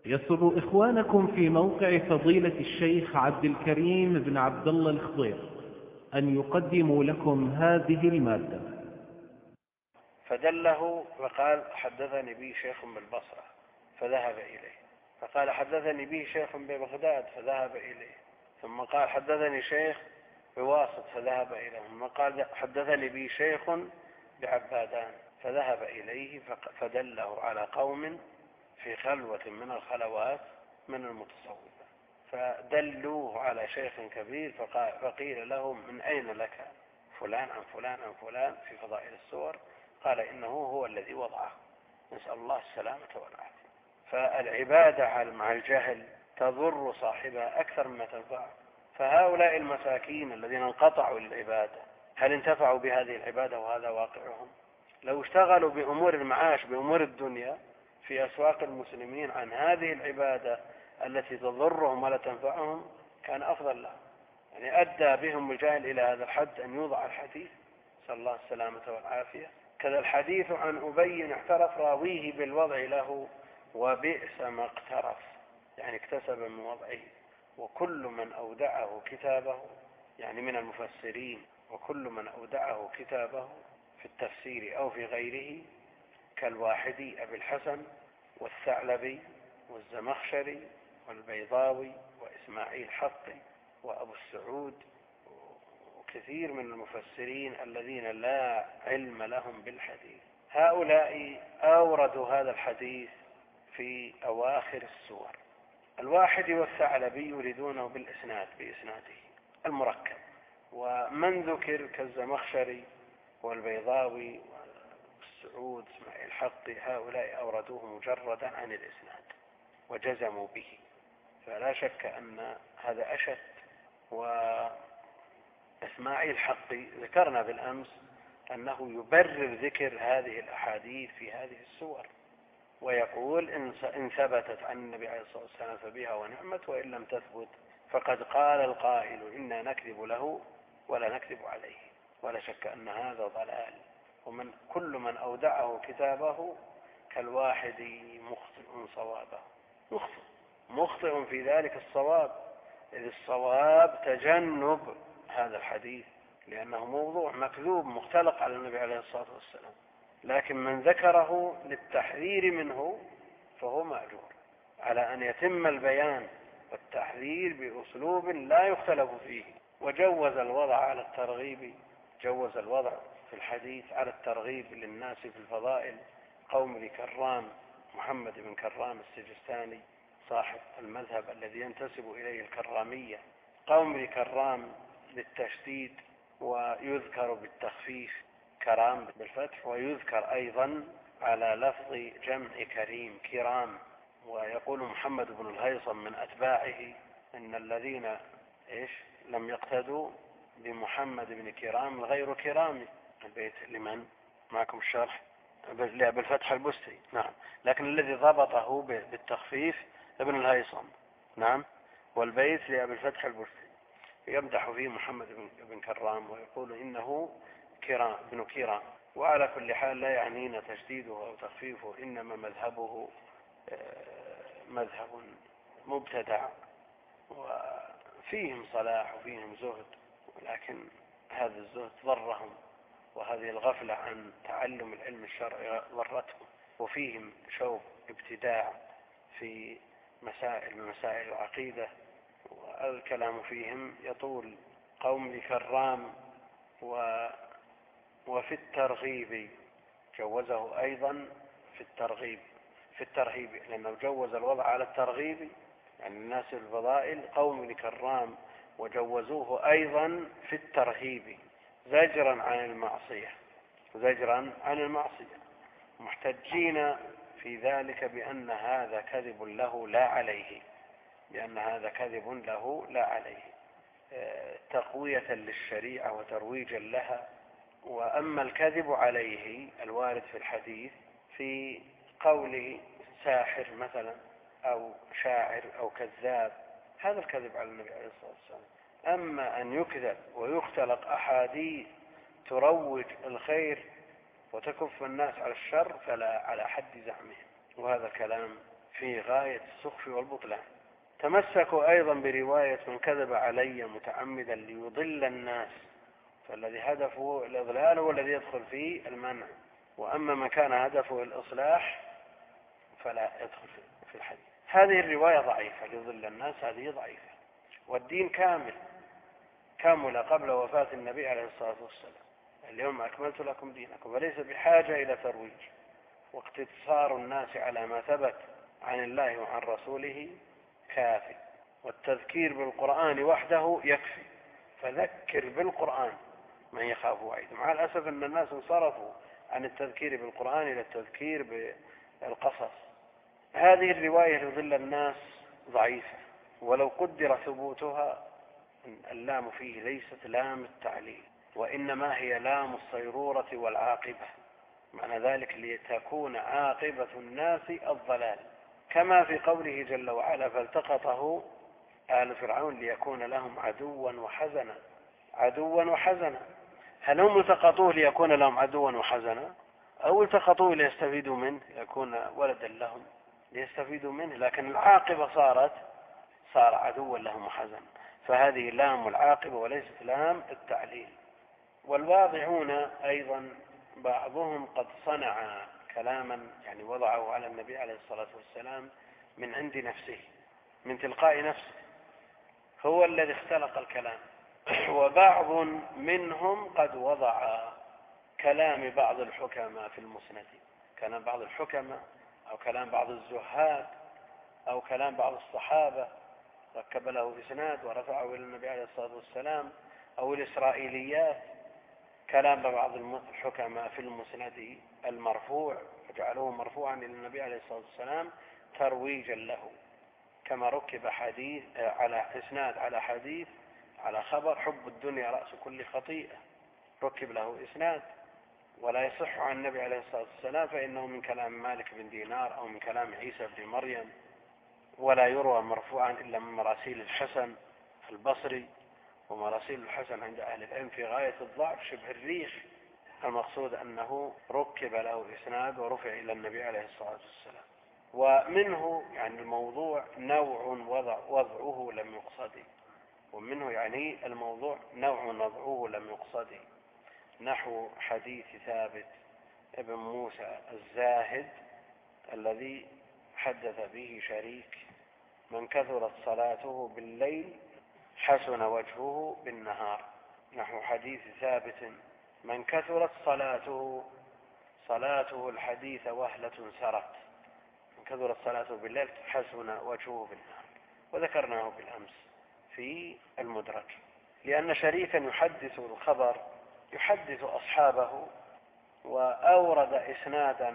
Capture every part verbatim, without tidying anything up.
يسر إخوانكم في موقع فضيلة الشيخ عبد الكريم بن عبد الله الخضير أن يقدموا لكم هذه المادة. فدله وقال حدثني به شيخ بالبصرة فذهب إليه، فقال حدثني به شيخ ببغداد فذهب إليه، ثم قال حدثني شيخ بواسط فذهب إليه، ثم قال حدثني به شيخ بعبادان فذهب إليه، فدله على قوم في خلوة من الخلوات من المتصوفة، فدلوه على شيخ كبير، فقيل له من أين لك فلان عن فلان عن فلان في فضائل السور؟ قال إنه هو الذي وضعه، نسأل الله السلامة والعافية. فالعبادة مع الجهل تضر صاحبها أكثر مما تنفعه. فهؤلاء المساكين الذين انقطعوا للعبادة هل انتفعوا بهذه العبادة وهذا واقعهم؟ لو اشتغلوا بأمور المعاش بأمور الدنيا في أسواق المسلمين عن هذه العبادة التي تضرهم ولا تنفعهم كان أفضل لهم. يعني أدى بهم الجاهل إلى هذا الحد أن يوضع الحديث صلى الله السلامة والعافية. كذا الحديث عن أبي اعترف راويه بالوضع له وبئس ما اقترف، يعني اكتسب من وضعه. وكل من أودعه كتابه، يعني من المفسرين، وكل من أودعه كتابه في التفسير أو في غيره كالواحدي أبي الحسن والثعلبي والزمخشري والبيضاوي وإسماعيل حقي وأبو السعود وكثير من المفسرين الذين لا علم لهم بالحديث، هؤلاء أوردوا هذا الحديث في أواخر السور. الواحدي والثعلبي يريدونه بالإسناد بإسناده المركب، ومن ذكر كالزمخشري والبيضاوي والسعود إسماعيل الحقي هؤلاء أوردوه مجردا عن الإسناد وجزموا به، فلا شك أن هذا أشد. وإسماعيل الحقي ذكرنا بالأمس أنه يبرر ذكر هذه الأحاديث في هذه السور، ويقول إن ثبتت عن النبي عليه الصلاة والسلام فبها ونعمت، وإن لم تثبت فقد قال القائل إنا نكذب له ولا نكذب عليه. ولا شك أن هذا ضلال. ومن كل من أودعه كتابه كالواحد مخطئ صوابه، مخطئ مخطئ في ذلك الصواب، إذ الصواب تجنب هذا الحديث لأنه موضوع مكذوب مختلق على النبي عليه الصلاة والسلام، لكن من ذكره للتحذير منه فهو مأجور على أن يتم البيان والتحذير بأسلوب لا يختلف فيه. وجوز الوضع على الترغيب، جوز الوضع في الحديث على الترغيب للناس في الفضائل قوم لكرام محمد بن كرام السجستاني صاحب المذهب الذي ينتسب إليه الكرامية، قوم لكرام بالتشديد ويذكر بالتخفيف كرام بالفتح، ويذكر أيضا على لفظ جمع كريم كرام. ويقول محمد بن الهيثم من أتباعه إن الذين إيش لم يقتدوا بمحمد بن كرام غير كرام. البيت لمن معكم الشرح بالفتح البستي، نعم، لكن الذي ضبطه بالتخفيف ابن الهيثم، نعم، والبيت لأبي الفتح البستي يمدح فيه محمد بن كرام ويقول إنه كرام ابن كرام. وعلى كل حال لا يعنينا تشديده أو تخفيفه، إنما مذهبه مذهب مبتدع وفيهم صلاح وفيهم زهد، ولكن هذا الزهد ضرهم، وهذه الغفلة عن تعلم العلم الشرعي ضرتهم، وفيهم شوق ابتداع في مسائل من مسائل العقيدة، والكلام فيهم يطول. قوم لكرام و وفي الترغيب جوزه أيضا في الترغيب في الترهيب لأنه جوز الوضع على الترغيب يعني الناس الفضائل قوم لكرام، وجوزوه أيضا في الترهيب زجرا عن المعصية زجرا عن المعصية محتجين في ذلك بأن هذا كذب له لا عليه بأن هذا كذب له لا عليه تقوية للشريعة وترويجا لها. وأما الكذب عليه الوارد في الحديث في قوله ساحر مثلا أو شاعر أو كذاب، هذا الكذب على النبي عليه الصلاة والسلام. أما أن يكذب ويختلق أحاديث تروج الخير وتكف الناس على الشر فلا على حد زعمهم، وهذا كلام في غاية السخف والبطلان. تمسكوا أيضا برواية من كذب علي متعمدا ليضل الناس، فالذي هدفه الإضلال هو الذي يدخل فيه المنع، وأما من كان هدفه الإصلاح فلا يدخل في الحديث. هذه الرواية ضعيفة، ليضل الناس هذه ضعيفة. والدين كامل، كامل قبل وفاة النبي عليه الصلاة والسلام. اليوم أكملت لكم دينكم، وليس بحاجة إلى ترويج. واقتصار الناس على ما ثبت عن الله وعن رسوله كافي، والتذكير بالقرآن وحده يكفي. فذكر بالقرآن من يخاف وعيد. مع الأسف أن الناس انصرفوا عن التذكير بالقرآن إلى التذكير بالقصص. هذه الرواية ليضل الناس ضعيفة، ولو قدر ثبوتها اللام فيه ليست لام التعليل، وإنما هي لام الصيرورة والعاقبة. معنى ذلك لتكون عاقبة الناس الضلال، كما في قوله جل وعلا فالتقطه آل فرعون ليكون لهم عدوا وحزنا. عدوا وحزنا، هل هم التقطوه ليكون لهم عدوا وحزنا، أو التقطوه ليستفيدوا منه يكون ولدا لهم ليستفيدوا منه؟ لكن العاقبة صارت صار عدوا لهم وحزنا، فهذه لام العاقبة وليست لام التعليل. والواضعون أيضا بعضهم قد صنع كلاما يعني وضعه على النبي عليه الصلاة والسلام من عند نفسه، من تلقاء نفسه، هو الذي اختلق الكلام. وبعض منهم قد وضع كلام بعض الحكماء في المسند، كلام بعض الحكماء أو كلام بعض الزهاد أو كلام بعض الصحابة ركب له إسناد ورفعه إلى النبي عليه الصلاة والسلام، أو الإسرائيليات، كلام بعض الحكماء في المسند المرفوع فجعلوه مرفوعا إلى النبي عليه الصلاة والسلام ترويجا له، كما ركب حديث على إسناد على حديث على خبر حب الدنيا رأس كل خطيئة، ركب له إسناد ولا يصح عن النبي عليه الصلاة والسلام، فإنه من كلام مالك بن دينار أو من كلام عيسى بن مريم، ولا يروى مرفوعا إلا من مراسيل الحسن البصري، ومراسيل الحسن عند أهل العلم في غاية الضعف شبه الريح. المقصود أنه ركب له إسناد ورفع إلى النبي عليه الصلاة والسلام. ومنه يعني الموضوع نوع وضع وضعه لم يقصد، ومنه يعني الموضوع نوع وضعه لم يقصد، نحو حديث ثابت ابن موسى الزاهد الذي حدث به شريك من كثرت صلاته بالليل حسن وجهه بالنهار، نحو حديث ثابت من كثرت صلاته صلاته الحديث وهلة سرت، من كثرت صلاته بالليل حسن وجهه بالنهار. وذكرناه بالأمس في المدرج، لأن شريكا يحدث الخبر يحدث أصحابه وأورد إسنادا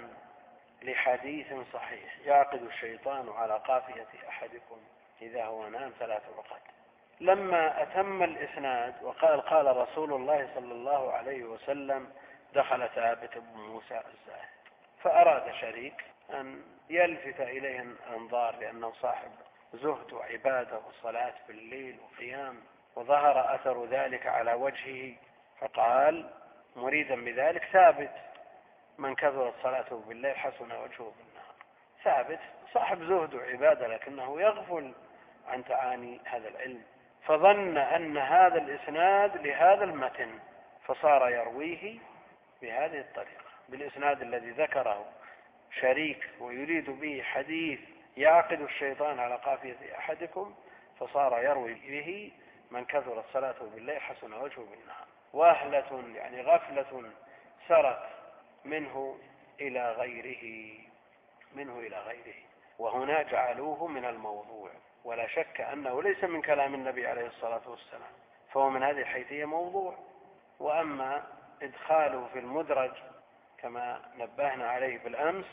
لحديث صحيح يعقد الشيطان على قافية أحدكم إذا هو نام ثلاث عقد. لما أتم الإسناد وقال قال رسول الله صلى الله عليه وسلم دخل ثابت بن موسى الزاهد، فأراد شريك أن يلفت إليه الأنظار لأنه صاحب زهد وعبادة وصلاة بالليل وقيام، وظهر أثر ذلك على وجهه، فقال مريدا بذلك ثابت من كثرت صلاته بالليل حسن وجهه بالنهار. ثابت صاحب زهد وعبادة لكنه يغفل عن تعاني هذا العلم، فظن أن هذا الإسناد لهذا المتن فصار يرويه بهذه الطريقة بالإسناد الذي ذكره شريك ويريد به حديث يعقد الشيطان على قافية أحدكم، فصار يروي به من كثرت صلاته بالليل حسن وجهه بالنهار. وهلة يعني غفلة سرت منه إلى غيره منه إلى غيره وهنا جعلوه من الموضوع، ولا شك أنه ليس من كلام النبي عليه الصلاة والسلام، فهو من هذه الحيثية موضوع. وأما إدخاله في المدرج كما نبهنا عليه بالأمس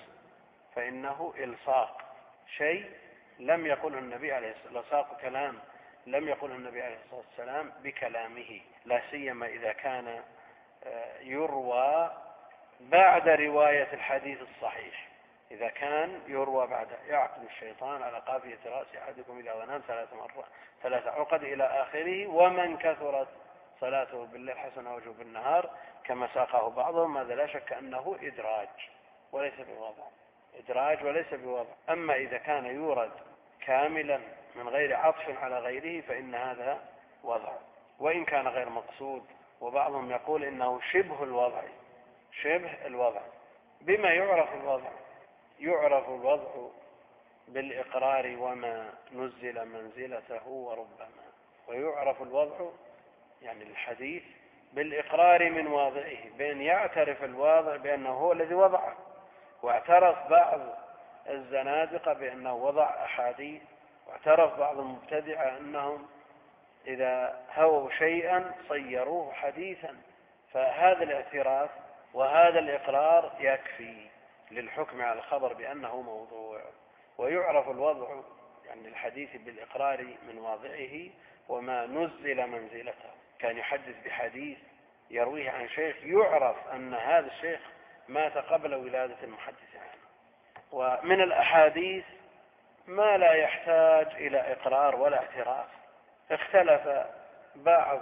فإنه إلصاق شيء لم يقله النبي عليه الصلاة والسلام، إلصاق كلام لم يقله النبي عليه الصلاة والسلام بكلامه، لا سيما إذا كان يروى بعد رواية الحديث الصحيح. إذا كان يروى بعد يعقد الشيطان على قافية رأس أحدكم إذا ونام ثلاث مرات ثلاث عقد إلى آخره، ومن كثرت صلاته بالليل حسن وجهه بالنهار كما ساقه بعضهم، هذا لا شك أنه إدراج وليس بوضع. إدراج وليس بوضع. أما إذا كان يورد كاملا من غير عطف على غيره فإن هذا وضع، وإن كان غير مقصود. وبعضهم يقول إنه شبه الوضع، شبه الوضع. بما يعرف الوضع؟ يعرف الوضع بالإقرار وما نزل منزلته وربما. ويعرف الوضع يعني الحديث بالإقرار من واضعه، بأن يعترف الواضع بأنه هو الذي وضعه. واعترف بعض الزنادقة بأنه وضع أحاديث، واعترف بعض المبتدعة أنهم إذا هووا شيئا صيروه حديثا. فهذا الاعتراف وهذا الإقرار يكفي للحكم على الخبر بأنه موضوع. ويعرف الوضع يعني الحديث بالإقرار من واضعه وما نزل منزلته. كان يحدث بحديث يرويه عن شيخ يعرف أن هذا الشيخ مات قبل ولادة المحدث عنه. ومن الأحاديث ما لا يحتاج إلى إقرار ولا اعتراف. اختلف بعض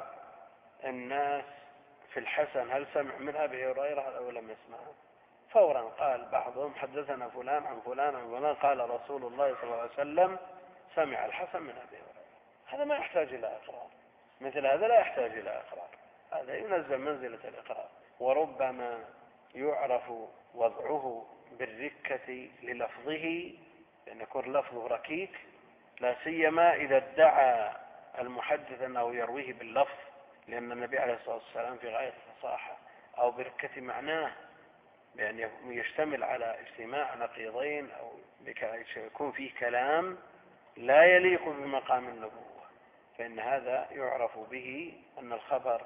الناس في الحسن هل سمع من أبي هريرة أو لم يسمعه، فورا قال بعضهم حدثنا فلان عن فلان عن فلان قال رسول الله صلى الله عليه وسلم سمع الحسن من أبي هريرة. هذا ما يحتاج إلى إقرار، مثل هذا لا يحتاج إلى إقرار، هذا ينزل منزلة الإقرار. وربما يعرف وضعه بالركة للفظه، لأن يكون لفظه ركيك، لا سيما إذا ادعى المحدث أنه يرويه باللفظ، لأن النبي عليه الصلاة والسلام في غاية الفصاحة. أو بركة معناه، بأن يشتمل على اجتماع نقيضين، أو يكون فيه كلام لا يليق بمقام النبوة، فإن هذا يعرف به أن الخبر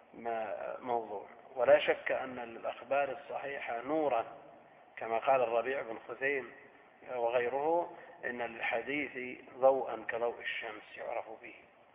موضوع. ولا شك أن للأخبار الصحيحة نورا، كما قال الربيع بن خثيم وغيره إن للحديث ضوءا كضوء الشمس يعرف به،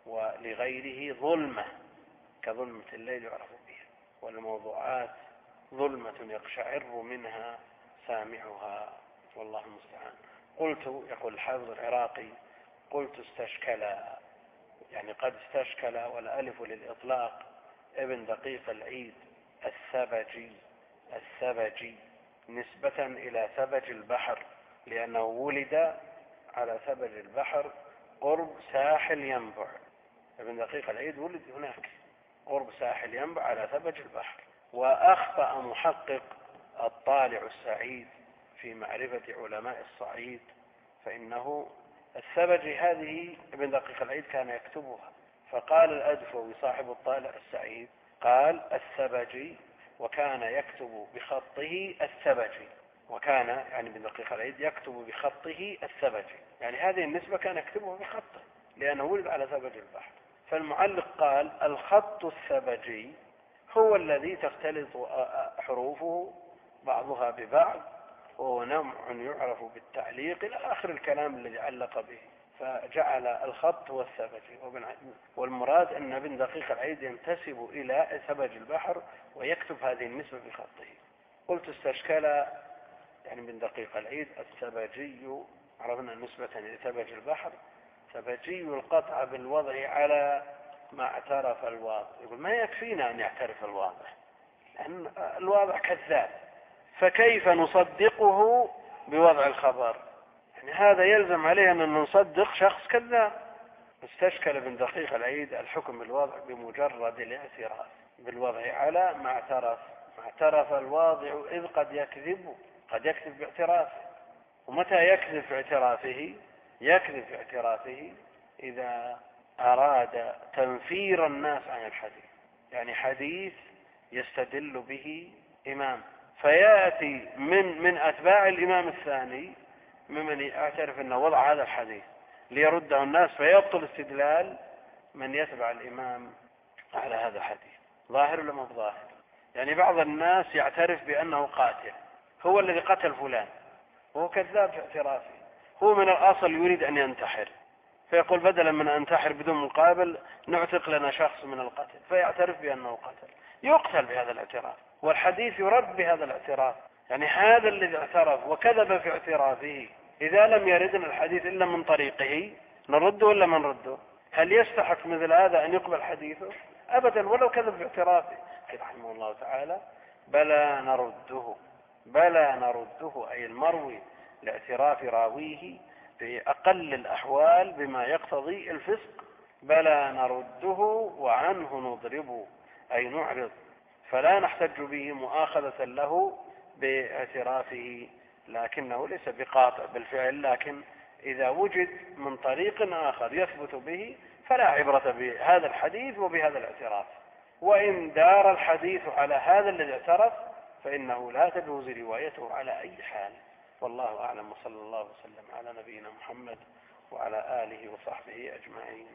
ولغيره ظلمة كظلمة الليل يعرف به. والموضوعات ظلمة يقشعر منها سامعها، والله المستعان. قلت، يقول الحافظ العراقي، قلت استشكلا، يعني قد استشكل، والألف للإطلاق. ابن دقيق العيد الثبجي الثبجي نسبة إلى ثبج البحر، لأنه ولد على ثبج البحر قرب ساحل ينبع. ابن دقيق العيد ولد هناك قرب ساحل ينبع على ثبج البحر. وأخطأ محقق الطالع السعيد في معرفة علماء الصعيد، فإنه الثبج هذه ابن دقيق العيد كان يكتبها، فقال الأدفوي صاحب الطالع السعيد قال الثبجي، وكان يكتب بخطه الثبجي، وكان يعني ابن دقيق العيد يكتب بخطه الثبجي، يعني هذه النسبة كان يكتبها بخطه لأنه ولد على ثبج البحر. فالمعلق قال الخط الثبجي هو الذي تختلط حروفه بعضها ببعض، وهو نوع يعرف بالتعليق إلى آخر الكلام الذي علق به، فجعل الخط هو الثبجي. والمراد أن ابن دقيق العيد ينتسب إلى ثبج البحر ويكتب هذه النسبة بخطه. قلت استشكل يعني ابن دقيق العيد الثبجي، عرفنا نسبة إلى ثبج البحر، ثبجي القطع بالوضع على ما اعترف الواضع. يقول ما يكفينا أن يعترف الواضع، لأن الواضع كذاب، فكيف نصدقه بوضع الخبر؟ يعني هذا يلزم عليه أن نصدق شخص كذاب. استشكل ابن دقيق العيد الحكم بالوضع بمجرد الاعتراف بالوضع على ما اعترف ما اعترف الواضع، إذ قد يكذب، قد يكذب باعترافه. ومتى يكذب في اعترافه؟ يكذب في اعترافه إذا أراد تنفير الناس عن الحديث، يعني حديث يستدل به إمام، فيأتي من من أتباع الإمام الثاني ممن يعترف أنه وضع هذا الحديث ليرده الناس، فيبطل استدلال من يتبع الإمام على هذا الحديث. ظاهر ولا مو ظاهر؟ يعني بعض الناس يعترف بأنه قاتل، هو الذي قتل فلان، وهو كذاب في اعترافه، هو من الأصل يريد أن ينتحر، فيقول بدلا من أن انتحر بدون مقابل نعتق لنا شخص من القتل، فيعترف بأنه قتل، يقتل بهذا الاعتراف، والحديث يرد بهذا الاعتراف. يعني هذا الذي اعترف وكذب في اعترافه إذا لم يردنا الحديث إلا من طريقه نرده ولا ما نرده؟ هل يستحق مثل هذا أن يقبل حديثه؟ أبدا، ولو كذب في اعترافه. رحمه الله تعالى بلى نرده، بلى نرده، أي المروي لاعتراف راويه بأقل الأحوال بما يقتضي الفسق، بلى نرده وعنه نضرب، أي نعرض، فلا نحتج به مؤاخذة له باعترافه، لكنه ليس بقاطع بالفعل، لكن إذا وجد من طريق آخر يثبت به فلا عبرة بهذا الحديث وبهذا الاعتراف. وإن دار الحديث على هذا الذي اعترف فإنه لا تجوز روايته على أي حال. والله أعلم، وصلى الله وسلم على نبينا محمد وعلى آله وصحبه أجمعين.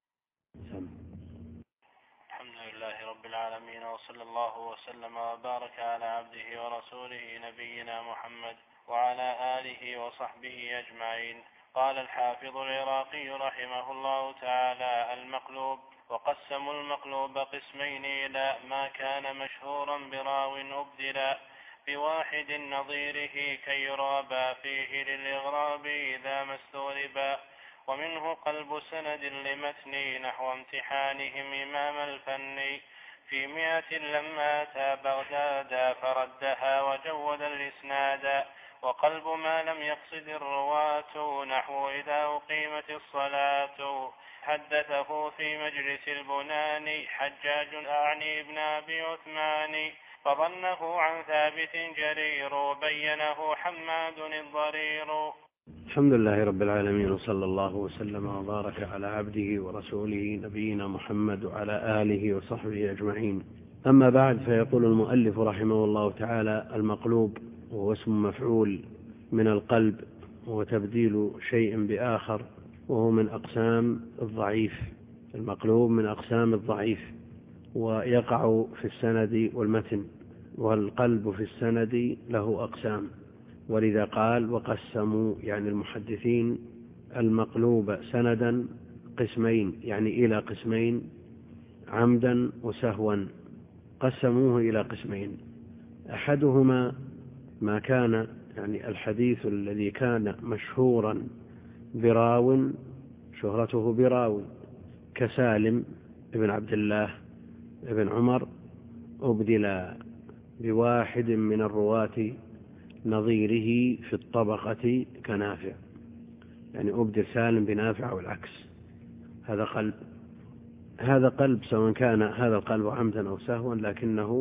الحمد لله رب العالمين، وصلى الله وسلم وبارك على عبده ورسوله نبينا محمد وعلى آله وصحبه أجمعين. قال الحافظ العراقي رحمه الله تعالى: المقلوب. وقسموا المقلوب قسمين إلى ما كان مشهورا براو أبدلا بواحد نظيره كي يرابى فيه للإغراب إذا ما استغربا، ومنه قلب سند لمتن نحو امتحانهم إمام الفن في مئة لما أتى بغداد فردها وجود الإسناد، وقلب ما لم يقصد الرواة نحو إذا أقيمت الصلاة حدثه في مجلس البنان حجاج أعني ابن أبي عثمان، فظنه عن ثابت جرير بينه حماد الضرير. الحمد لله رب العالمين، وصلى الله وسلم وبارك على عبده ورسوله نبينا محمد وعلى آله وصحبه أجمعين. أما بعد، فيقول المؤلف رحمه الله تعالى: المقلوب وهو اسم مفعول من القلب، وتبديل شيء بآخر، وهو من أقسام الضعيف. المقلوب من أقسام الضعيف، ويقع في السند والمتن، والقلب في السند له أقسام، ولذا قال: وقسموا، يعني المحدثين، المقلوب سندا قسمين، يعني إلى قسمين، عمدا وسهوا، قسموه إلى قسمين. أحدهما ما كان، يعني الحديث الذي كان مشهورا براو، شهرته براو، كسالم ابن عبد الله ابن عمر، أبدل بواحد من الرواة نظيره في الطبقة كنافع، يعني أبدل سالم بنافع والعكس. هذا قلب، هذا قلب سواء كان هذا القلب عمدا أو سهوا، لكنه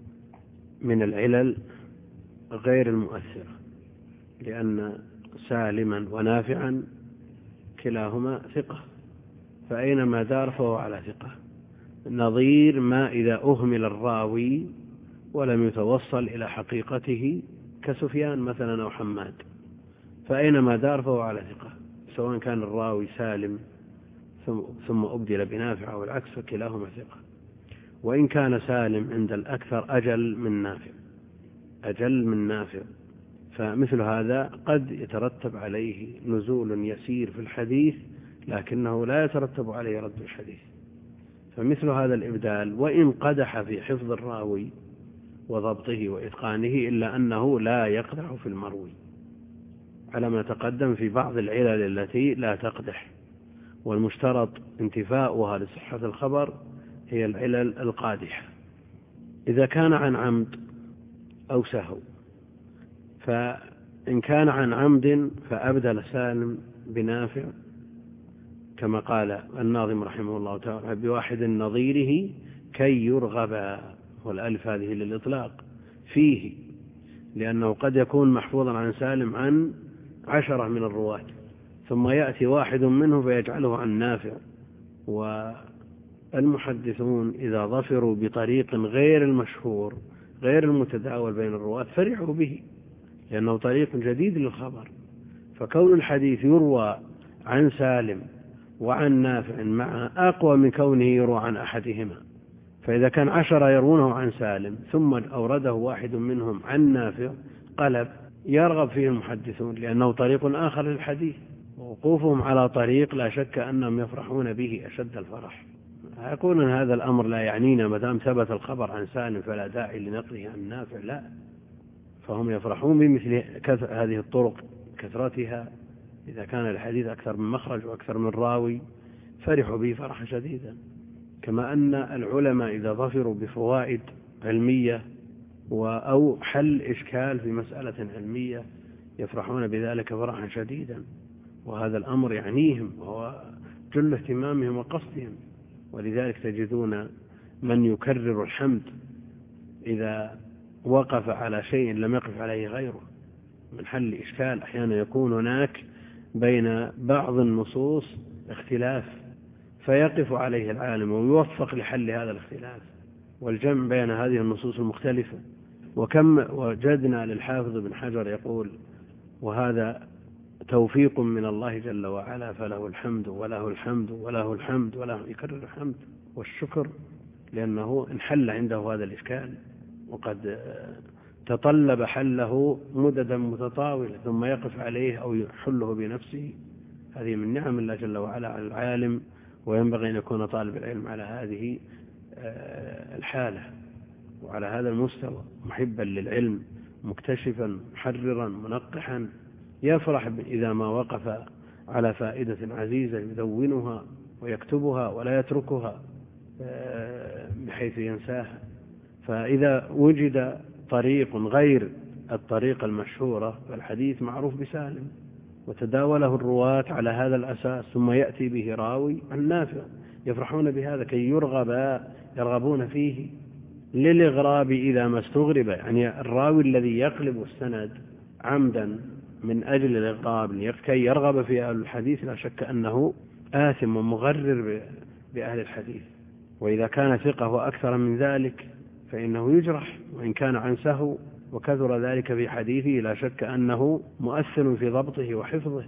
من العلل غير المؤثرة، لأن سالما ونافعا كلاهما ثقة، فأينما دار فهو على ثقة. نظير ما إذا أهمل الراوي ولم يتوصل إلى حقيقته، كسفيان مثلا أو حماد، فأينما دار فهو على ثقة، سواء كان الراوي سالم ثم أبدل بنافع أو العكس، فكلاهما ثقة. وإن كان سالم عند الأكثر أجل من نافع، أجل من نافع، فمثل هذا قد يترتب عليه نزول يسير في الحديث، لكنه لا يترتب عليه رد الحديث. فمثل هذا الإبدال وإن قدح في حفظ الراوي وضبطه وإتقانه، إلا أنه لا يقدح في المروي، على ما تقدم في بعض العلل التي لا تقدح، والمشترط انتفاؤها لصحة الخبر هي العلل القادحة. إذا كان عن عمد أو سهو، فإن كان عن عمد فأبدل سالم بنافع، كما قال الناظم رحمه الله تعالى: بواحد نظيره كي يرغب، والألف هذه للإطلاق فيه، لأنه قد يكون محفوظا عن سالم عن عشرة من الرواة، ثم يأتي واحد منه فيجعله عن نافع. والمحدثون إذا ظفروا بطريق غير المشهور غير المتداول بين الرواة فرحوا به، لأنه طريق جديد للخبر. فكون الحديث يروى عن سالم وعن نافع مع أقوى من كونه يروى عن أحدهما. فإذا كان عشرة يروونه عن سالم ثم أورده واحد منهم عن نافع، قلب يرغب فيه المحدثون، لأنه طريق آخر للحديث، ووقوفهم على طريق لا شك أنهم يفرحون به أشد الفرح. يقول أن هذا الأمر لا يعنينا، ما دام ثبت الخبر عن سالم فلا داعي لنقله عن نافع، لا، فهم يفرحون بمثل هذه الطرق كثرتها. إذا كان الحديث أكثر من مخرج وأكثر من راوي فرحوا به فرحا شديدا. كما أن العلماء إذا ظفروا بفوائد علمية أو حل إشكال في مسألة علمية يفرحون بذلك فرحا شديدا، وهذا الأمر يعنيهم وهو جل اهتمامهم وقصدهم. ولذلك تجدون من يكرر الحمد إذا وقف على شيء لم يقف عليه غيره من حل إشكال. أحيانا يكون هناك بين بعض النصوص اختلاف فيقف عليه العالم ويوفق لحل هذا الاختلاف والجمع بين هذه النصوص المختلفة. وكم وجدنا للحافظ بن حجر يقول: وهذا توفيق من الله جل وعلا فله الحمد وله الحمد وله الحمد وله، يكرر الحمد والشكر لأنه انحل عنده هذا الإشكال وقد تطلب حله مددا متطاولة ثم يقف عليه أو يحله بنفسه. هذه من نعم الله جل وعلا على العالم، وينبغي أن يكون طالب العلم على هذه الحالة وعلى هذا المستوى، محبا للعلم مكتشفا محررا منقحا، يفرح إذا ما وقف على فائدة عزيزة يدونها ويكتبها ولا يتركها بحيث ينساها. فإذا وجد طريق غير الطريقة المشهورة فالحديث معروف بسالم، وتداوله الرواة على هذا الأساس، ثم يأتي به راوي عن نافع يفرحون بهذا كي يرغب يرغبون فيه للإغراب إذا ما استغرب. يعني الراوي الذي يقلب السند عمدا من أجل الإغراب كي يرغب في أهل الحديث لا شك أنه آثم ومغرر بأهل الحديث. وإذا كان ثقة وأكثر من ذلك فإنه يجرح وإن كان عن سهو، وكثر ذلك في حديثه لا شك أنه مؤثر في ضبطه وحفظه.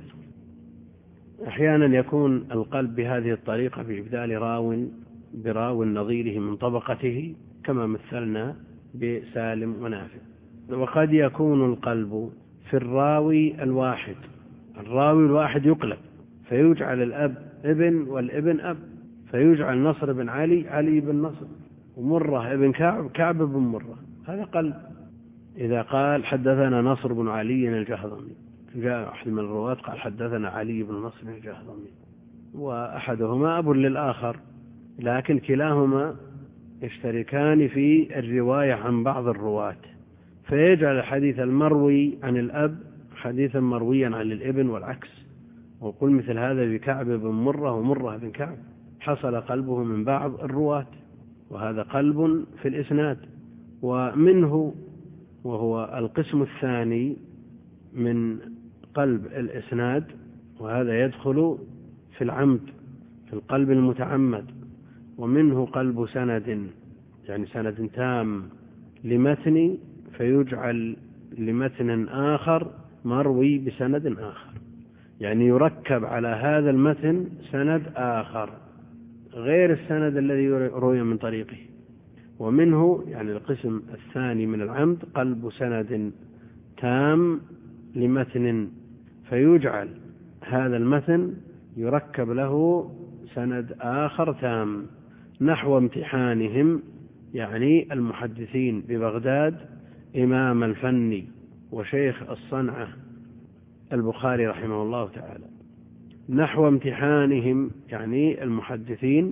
أحيانا يكون القلب بهذه الطريقة في إبدال راو براو نظيره من طبقته كما مثلنا بسالم ونافع. وقد يكون القلب في الراوي الواحد، الراوي الواحد يقلب فيجعل الأب ابن والابن أب، فيجعل نصر بن علي علي بن نصر، ومرة ابن كعب كعب بن مرة، هذا قلب. إذا قال حدثنا نصر بن علي الجهضمي، جاء أحد من الرواة قال حدثنا علي بن نصر الجهضمي، وأحدهما أب للآخر، لكن كلاهما يشتركان في الرواية عن بعض الرواة، فيجعل الحديث المروي عن الأب حديثا مرويا عن الابن والعكس. وقل مثل هذا بكعب بن مرة ومرة بن كعب، حصل قلبه من بعض الرواة، وهذا قلب في الإسناد. ومنه وهو القسم الثاني من قلب الإسناد، وهذا يدخل في العمد في القلب المتعمد. ومنه قلب سند، يعني سند تام لمتن فيجعل لمتن آخر مروي بسند آخر، يعني يركب على هذا المتن سند آخر غير السند الذي روي من طريقه. ومنه يعني القسم الثاني من العمد قلب سند تام لمتن فيجعل هذا المتن يركب له سند آخر تام، نحو امتحانهم يعني المحدثين ببغداد إمام الفن وشيخ الصنعة البخاري رحمه الله تعالى، نحو امتحانهم يعني المحدثين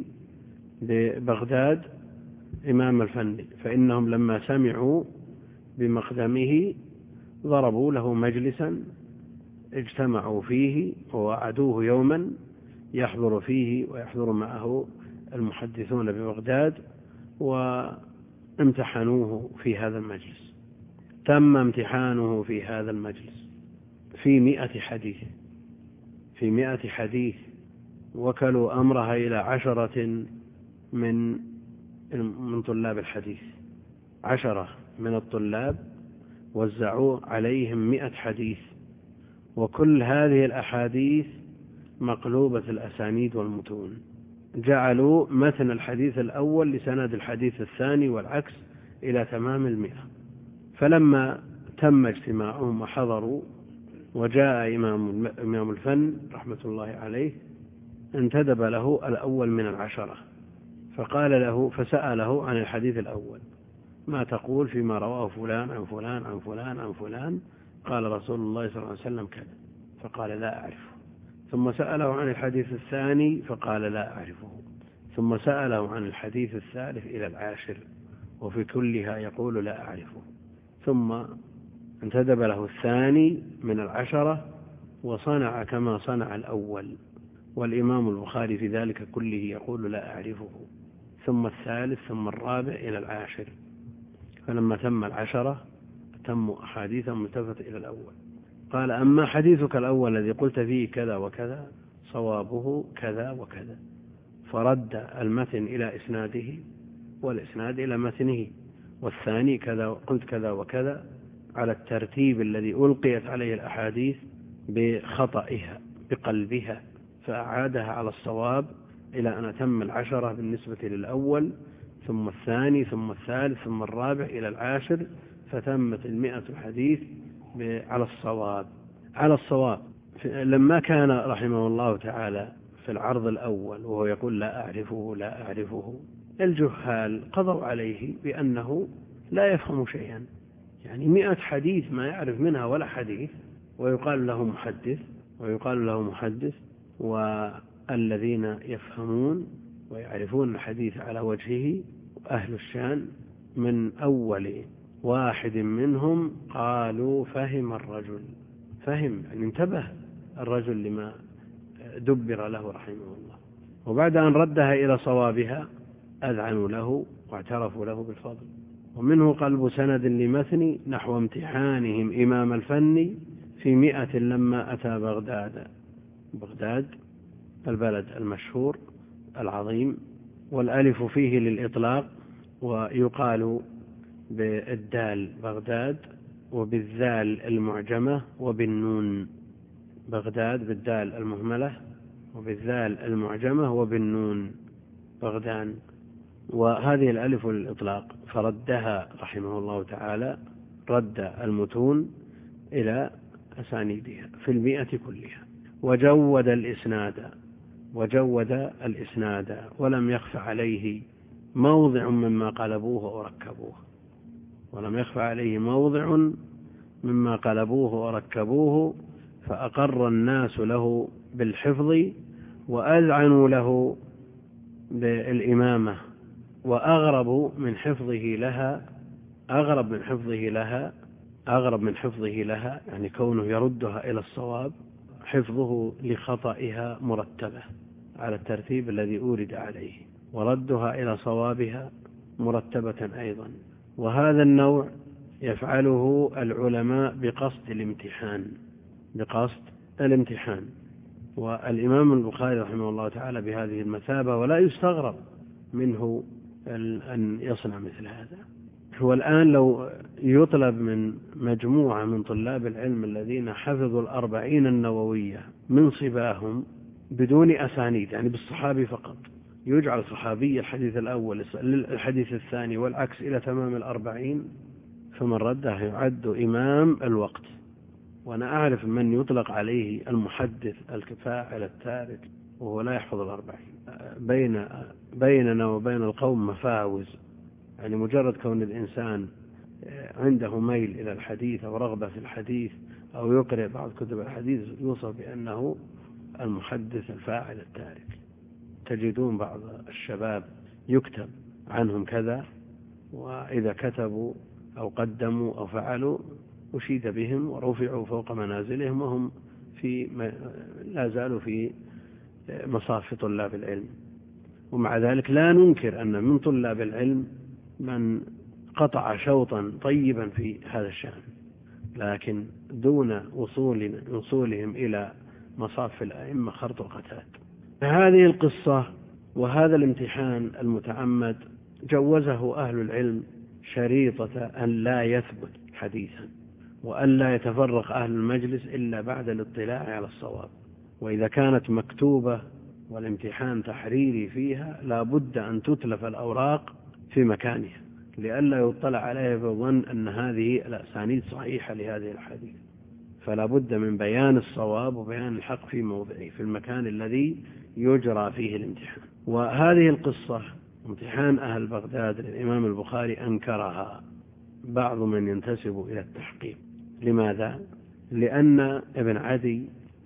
ببغداد إمام الفن، فإنهم لما سمعوا بمقدمه ضربوا له مجلسا اجتمعوا فيه ووعدوه يوما يحضر فيه ويحضر معه المحدثون ببغداد، وامتحنوه في هذا المجلس. تم امتحانه في هذا المجلس في مئة حديث في مئة حديث وكلوا أمرها إلى عشرة من من طلاب الحديث، عشرة من الطلاب وزعوا عليهم مئة حديث، وكل هذه الأحاديث مقلوبة الأسانيد والمتون، جعلوا متن الحديث الأول لسند الحديث الثاني والعكس إلى تمام المئة. فلما تم اجتماعهم وحضروا وجاء إمام, إمام الفن رحمة الله عليه انتدب له الأول من العشرة فقال له فسأله عن الحديث الأول: ما تقول فيما رواه فلان عن فلان عن فلان عن فلان؟ قال رسول الله صلى الله عليه وسلم كذا. فقال لا أعرفه. ثم سأله عن الحديث الثاني فقال لا أعرفه. ثم سأله عن الحديث الثالث إلى العاشر وفي كلها يقول لا أعرفه. ثم انتدب له الثاني من العشرة وصنع كما صنع الأول. والإمام البخاري في ذلك كله يقول لا أعرفه، ثم الثالث ثم الرابع إلى العاشر. فلما تم العشرة تم أحاديث ملتفت إلى الأول. قال أما حديثك الأول الذي قلت فيه كذا وكذا صوابه كذا وكذا، فرد المتن إلى إسناده والإسناد إلى متنه. والثاني كذا قلت كذا وكذا على الترتيب الذي ألقيت عليه الأحاديث بخطئها بقلبها، فأعادها على الصواب إلى أن أتم العشرة بالنسبة للأول، ثم الثاني ثم الثالث ثم الرابع إلى العاشر، فتمت المئة الحديث على الصواب على الصواب. لما كان رحمه الله تعالى في العرض الأول وهو يقول لا أعرفه لا أعرفه، الجهال قضوا عليه بأنه لا يفهم شيئا. يعني مئة حديث ما يعرف منها ولا حديث، ويقال له محدث ويقال له محدث. والذين يفهمون ويعرفون الحديث على وجهه أهل الشان من أول واحد منهم قالوا فهم الرجل، فهم يعني انتبه الرجل لما دبر له رحمه الله. وبعد أن ردها إلى صوابها أذعنوا له واعترفوا له بالفضل. ومنه قلب سند لمثني نحو امتحانهم إمام الفن في مئة لما أتى بغداد. بغداد البلد المشهور العظيم، والألف فيه للإطلاق، ويقال بالدال بغداد وبالذال المعجمة وبالنون. بغداد بالدال المهملة وبالذال المعجمة وبالنون بغدان، وهذه الألف للإطلاق. فردها رحمه الله تعالى رد المتون إلى أسانيدها في المئة كلها، وجود الإسناد وجود الإسناد ولم يخف عليه موضع مما قلبوه وركبوه ولم يخف عليه موضع مما قلبوه وركبوه فأقر الناس له بالحفظ وأذعنوا له بالإمامة. وأغرب من حفظه لها أغرب من حفظه لها أغرب من حفظه لها يعني كونه يردها إلى الصواب، حفظه لخطئها مرتبة على الترتيب الذي أورد عليه، وردها إلى صوابها مرتبة أيضا. وهذا النوع يفعله العلماء بقصد الامتحان بقصد الامتحان والإمام البخاري رحمه الله تعالى بهذه المثابة، ولا يستغرب منه أن يصنع مثل هذا. هو الآن لو يطلب من مجموعة من طلاب العلم الذين حفظوا الأربعين النووية من صباهم بدون أسانيد، يعني بالصحابي فقط، يجعل صحابي الحديث الأول الحديث الثاني والعكس إلى تمام الأربعين، فمن رده يعد إمام الوقت. وأنا أعرف من يطلق عليه المحدث الفاعل التارك وهو لا يحفظ الأربعين. بين بيننا وبين القوم مفاوز، يعني مجرد كون الإنسان عنده ميل إلى الحديث أو رغبة في الحديث أو يقرأ بعض كتب الحديث يوصف بأنه المحدث الفاعل التارك. تجدون بعض الشباب يكتب عنهم كذا، وإذا كتبوا أو قدموا أو فعلوا أشيد بهم ورفعوا فوق منازلهم، وهم في لا زالوا في مصاف طلاب العلم. ومع ذلك لا ننكر أن من طلاب العلم من قطع شوطا طيبا في هذا الشأن، لكن دون وصول وصولهم إلى مصاف الأئمة خرط وقتاد. هذه القصة وهذا الامتحان المتعمد جوزه أهل العلم شريطة أن لا يثبت حديثا، وأن لا يتفرق أهل المجلس إلا بعد الاطلاع على الصواب. وإذا كانت مكتوبة والامتحان تحريري فيها لا بد أن تتلف الأوراق في مكانها لئلا يطلع عليها بظن أن هذه الأسانيد صحيحة لهذه الحديث. فلا بد من بيان الصواب وبيان الحق في موضعه في المكان الذي يجرى فيه الامتحان. وهذه القصة امتحان أهل بغداد للإمام البخاري أنكرها بعض من ينتسب إلى التحقيق. لماذا؟ لأن ابن عدي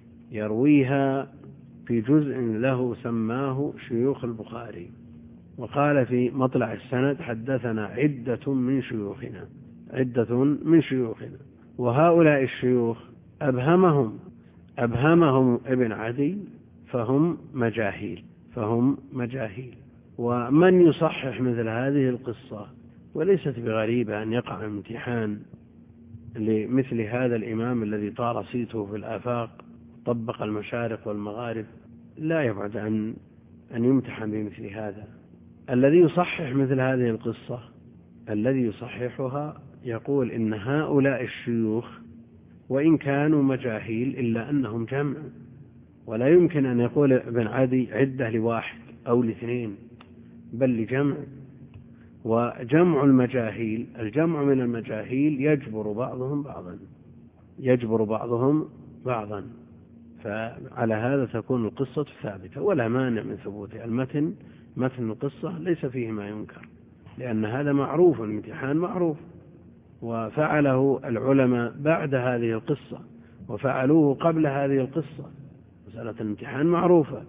يرويها في جزء له سماه شيوخ البخاري، وقال في مطلع السند حدثنا عدة من شيوخنا عدة من شيوخنا وهؤلاء الشيوخ أبهمهم أبهمهم ابن عدي فهم مجاهيل فهم مجاهيل ومن يصحح مثل هذه القصة، وليست بغريبة أن يقع امتحان لمثل هذا الإمام الذي طار صيته في الآفاق طبق المشارق والمغارب، لا يبعد أن أن يمتحن بمثل هذا. الذي يصحح مثل هذه القصة الذي يصححها يقول إن هؤلاء الشيوخ وإن كانوا مجاهيل إلا أنهم جمع، ولا يمكن أن يقول ابن عدي عدة لواحد أو لاثنين، بل لجمع. وجمع المجاهيل الجمع من المجاهيل يجبر بعضهم بعضا يجبر بعضهم بعضا فعلى هذا تكون القصة ثابتة ولا مانع من ثبوتها. المتن متن القصة ليس فيه ما ينكر، لأن هذا معروف، الامتحان معروف، وفعله العلماء بعد هذه القصة وفعلوه قبل هذه القصة، مسألة الامتحان معروفة.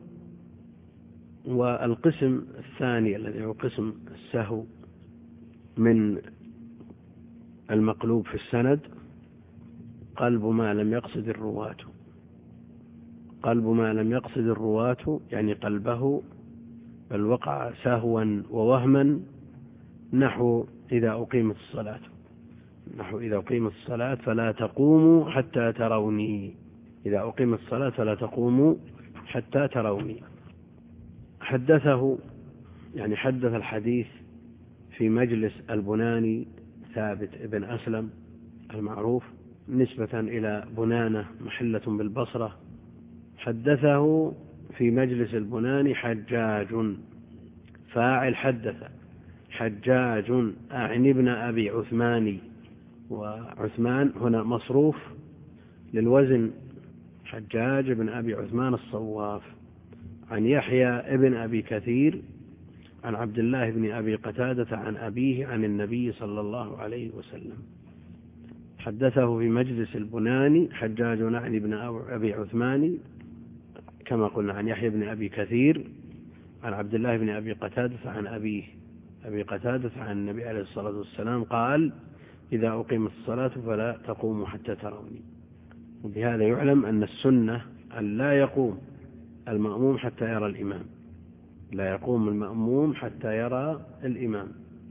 والقسم الثاني الذي هو قسم السهو من المقلوب في السند قلب ما لم يقصد الرواة قلب ما لم يقصد الرواة يعني قلبه بل وقع سهوا ووهما، نحو إذا أقيمت الصلاة نحو إذا أقيمت الصلاة فلا تقوموا حتى تروني إذا أقيمت الصلاة فلا تقوموا حتى تروني. حدثه يعني حدث الحديث في مجلس البناني ثابت ابن أسلم المعروف نسبة إلى بنانة محلة بالبصرة. حدثه في مجلس البناني حجاج فاعل حدث حجاج أعني ابن أبي عثمان، وعثمان هنا مصروف للوزن حجاج ابن أبي عثمان الصواف، عن يحيى ابن أبي كثير عن عبد الله بن أبي قتادة عن أبيه عن النبي صلى الله عليه وسلم. حدثه في مجلس البناني حجاج عن ابن أبي عثمان كما قلنا عن يحيى بن أبي كثير عن عبد الله بن أبي قتادة عن أبيه أبي قتادة عن النبي عليه الصلاة والسلام قال: إذا أقيمت الصلاة فلا تقوموا حتى تروني. وبهذا يعلم أن السنة أن لا يقوم المأموم حتى يرى الإمام لا يقوم المأموم حتى يرى الإمام.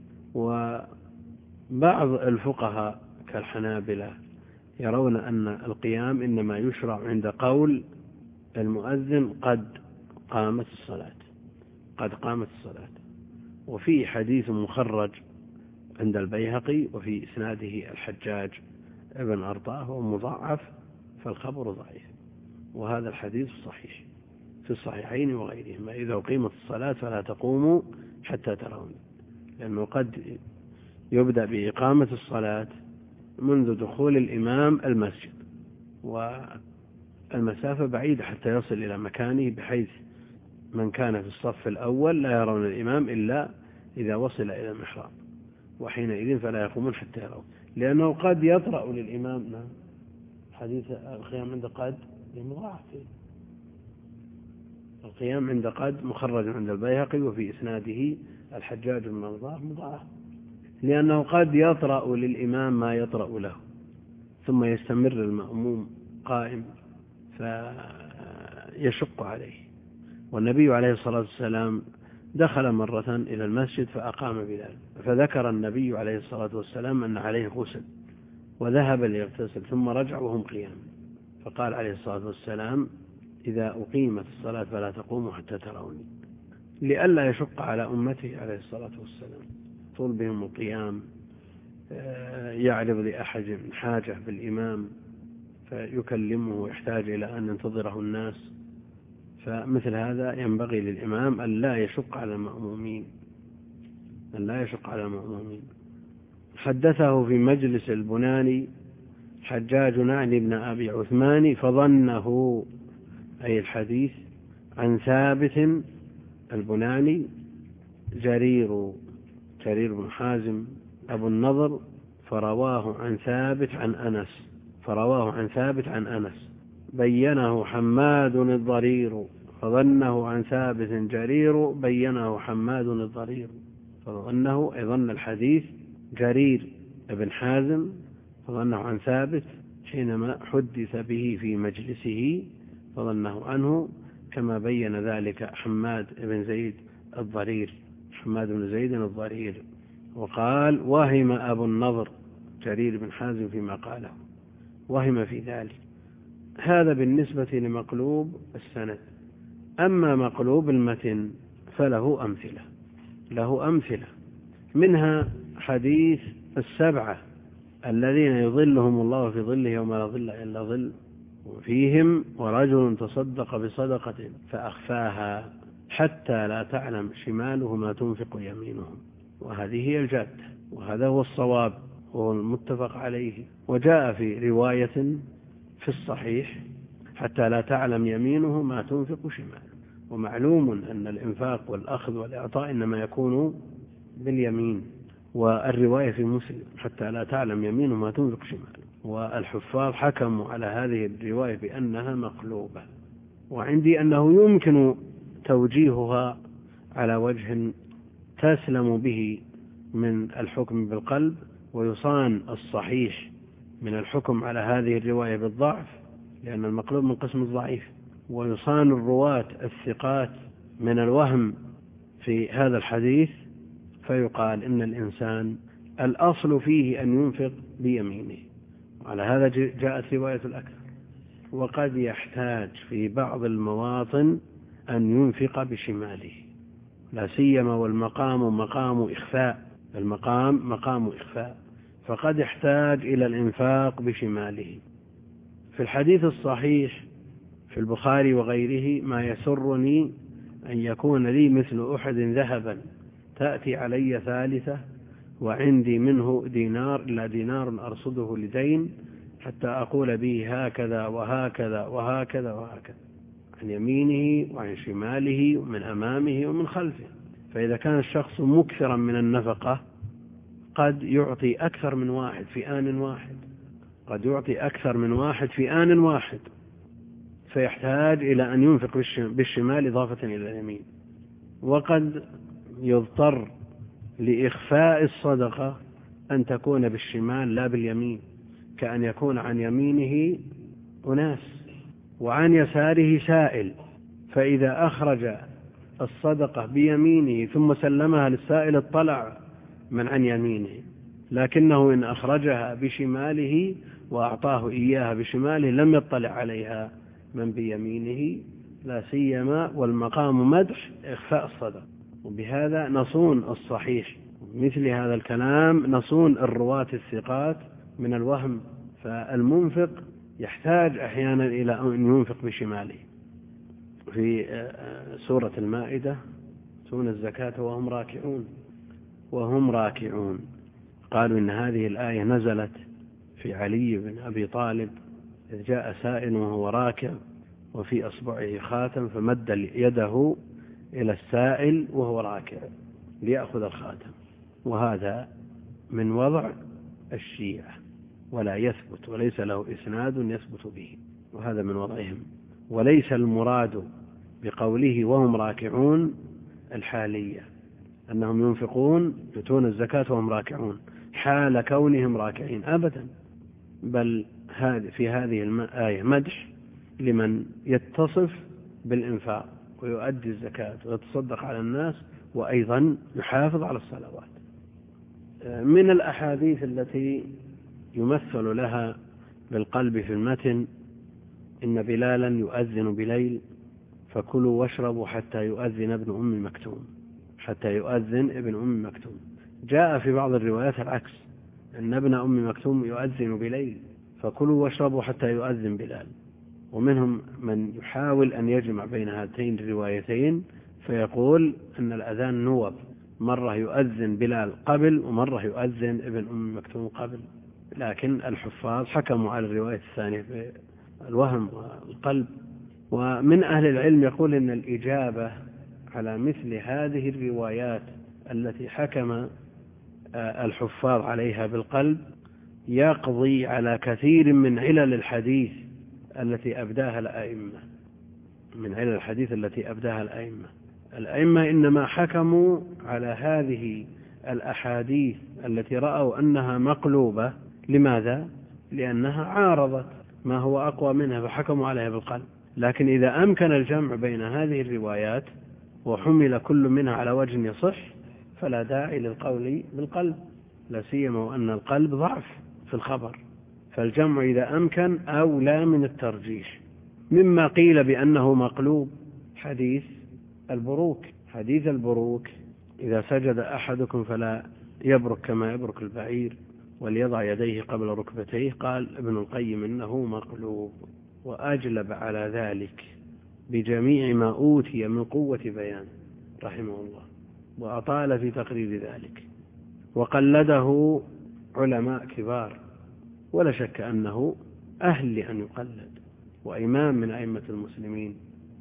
وبعض الفقهاء كالحنابلة يرون أن القيام إنما يشرع عند قول المؤذن قد قامت الصلاة قد قامت الصلاة. وفي حديث مخرج عند البيهقي وفي إسناده الحجاج ابن أرطاه ومضاعف فالخبر ضعيف، وهذا الحديث صحيح في الصحيحين وغيرهما: إذا أقيمت الصلاة فلا تقوموا حتى ترون، لأنه قد يبدأ بإقامة الصلاة منذ دخول الإمام المسجد، والمسافة بعيدة حتى يصل إلى مكانه، بحيث من كان في الصف الأول لا يرون الإمام إلا إذا وصل إلى المحراب، وحينئذ فلا يقومون حتى يرون، لأنه قد يطرأ للإمام حديث القيام عند قد مضاعف. القيام عند قد مخرج عند البيهقي وفي إسناده الحجاج بن أرطاه مضاعف، لأنه قد يطرأ للإمام ما يطرأ له ثم يستمر المأموم قائم فيشق عليه. والنبي عليه الصلاة والسلام دخل مرة إلى المسجد فأقام بلال، فذكر النبي عليه الصلاة والسلام أن عليه غسل وذهب ليغتسل ثم رجع وهم قيام، فقال عليه الصلاة والسلام: إذا أقيمت الصلاة فلا تقوموا حتى تروني، لئلا يشق على أمته عليه الصلاة والسلام طول بهم القيام، يعرض لأحد حاجة بالإمام فيكلمه ويحتاج إلى أن ينتظره الناس، فمثل هذا ينبغي للإمام أن لا يشق على المأمومين أن لا يشق على المأمومين. حدثه في مجلس البناني حجاج عن ابن أبي عثمان فظنه أي الحديث عن ثابت البناني جرير جرير بن حازم أبو النضر فرواه عن ثابت عن أنس فرواه عن ثابت عن أنس بينه حماد الضرير فظنه عن ثابت جرير بينه حماد الضرير، فظنه أي ظن الحديث جرير بن حازم فظنه عن ثابت حينما حدث به في مجلسه فظنه عنه، كما بين ذلك حماد بن زيد الضرير حماد بن زيد الضرير. وقال وهم أبو النضر جرير بن حازم فيما قاله، وهم في ذلك. هذا بالنسبة لمقلوب السند. أما مقلوب المتن فله أمثلة له أمثلة منها حديث السبعة الذين يظلهم الله في ظله يوم لا ظل إلا ظل، وفيهم ورجل تصدق بصدقة فأخفاها حتى لا تعلم شماله ما تنفق يمينه، وهذه هي الجادة، وهذا هو الصواب وهو المتفق عليه. وجاء في رواية في الصحيح حتى لا تعلم يمينه ما تنفق شماله. ومعلوم أن الإنفاق والأخذ والإعطاء إنما يكون باليمين، والرواية في مسلم حتى لا تعلم يمينه ما تنفق شماله. والحفاظ حكموا على هذه الرواية بأنها مقلوبة، وعندي أنه يمكن توجيهها على وجه تسلم به من الحكم بالقلب، ويصان الصحيح من الحكم على هذه الرواية بالضعف، لأن المقلوب من قسم الضعيف، ويصان الرواة الثقات من الوهم في هذا الحديث، فيقال إن الإنسان الأصل فيه أن ينفق بيمينه، وعلى هذا جاءت رواية الأكثر. وقد يحتاج في بعض المواطن أن ينفق بشماله، لا سيما والمقام مقام إخفاء، المقام مقام إخفاء، فقد يحتاج إلى الإنفاق بشماله. في الحديث الصحيح في البخاري وغيره ما يسرني أن يكون لي مثل أحد ذهبا تأتي علي ثالثة وعندي منه دينار إلا دينار أرصده لدين، حتى أقول به هكذا وهكذا وهكذا وهكذا عن يمينه وعن شماله ومن أمامه ومن خلفه. فإذا كان الشخص مكثرا من النفقة قد يعطي أكثر من واحد في آن واحد قد يعطي أكثر من واحد في آن واحد فيحتاج إلى أن ينفق بالشمال إضافة إلى اليمين. وقد يضطر لإخفاء الصدقة أن تكون بالشمال لا باليمين، كأن يكون عن يمينه أناس وعن يساره سائل، فإذا أخرج الصدقة بيمينه ثم سلمها للسائل اطلع من عن يمينه، لكنه إن أخرجها بشماله وأعطاه إياها بشماله لم يطلع عليها من بيمينه، لا سيما والمقام مدح إخفاء الصدقة. وبهذا نصون الصحيح مثل هذا الكلام، نصون الرواة الثقات من الوهم. فالمنفق يحتاج أحيانا إلى أن ينفق بشماله. في سورة المائدة يؤتون الزكاة وهم راكعون وهم راكعون قالوا إن هذه الآية نزلت في علي بن أبي طالب إذ جاء سائل وهو راكع وفي أصبعه خاتم فمد يده إلى السائل وهو راكع ليأخذ الخاتم، وهذا من وضع الشيعة ولا يثبت وليس له إسناد يثبت به، وهذا من وضعهم. وليس المراد بقوله وهم راكعون الحالية أنهم ينفقون يؤتون الزكاة وهم راكعون حال كونهم راكعين أبدا، بل في هذه الآية مدح لمن يتصف بالإنفاق ويؤدي الزكاة ويتصدق على الناس وأيضا يحافظ على الصلوات. من الأحاديث التي يمثل لها بالقلب في المتن إن بلالا يؤذن بليل فكلوا واشربوا حتى يؤذن ابن أم مكتوم حتى يؤذن ابن أم مكتوم. جاء في بعض الروايات العكس أن ابن أم مكتوم يؤذن بليل فكلوا واشربوا حتى يؤذن بلال. ومنهم من يحاول أن يجمع بين هاتين الروايتين فيقول أن الأذان نوب، مرة يؤذن بلال قبل ومرة يؤذن ابن أم مكتوم قبل، لكن الحفاظ حكموا على الرواية الثانية بالوهم والقلب. ومن أهل العلم يقول أن الإجابة على مثل هذه الروايات التي حكم الحفاظ عليها بالقلب يقضي على كثير من علل الحديث التي أبداها الأئمة من علل الحديث التي أبداها الأئمة الأئمة إنما حكموا على هذه الأحاديث التي رأوا أنها مقلوبة لماذا؟ لأنها عارضت ما هو أقوى منها فحكموا عليها بالقلب. لكن إذا أمكن الجمع بين هذه الروايات وحمل كل منها على وجه يصح فلا داعي للقول بالقلب، لا سيما وأن القلب ضعف في الخبر، فالجمع إذا أمكن أولى من الترجيح. مما قيل بأنه مقلوب حديث البروك، حديث البروك إذا سجد أحدكم فلا يبرك كما يبرك البعير وليضع يديه قبل ركبتيه، قال ابن القيم إنه مقلوب، وأجلب على ذلك بجميع ما أوتي من قوة بيان رحمه الله، وأطال في تقرير ذلك، وقلده علماء كبار، ولا شك أنه أهل لأن يقلد، وإمام من أئمة المسلمين،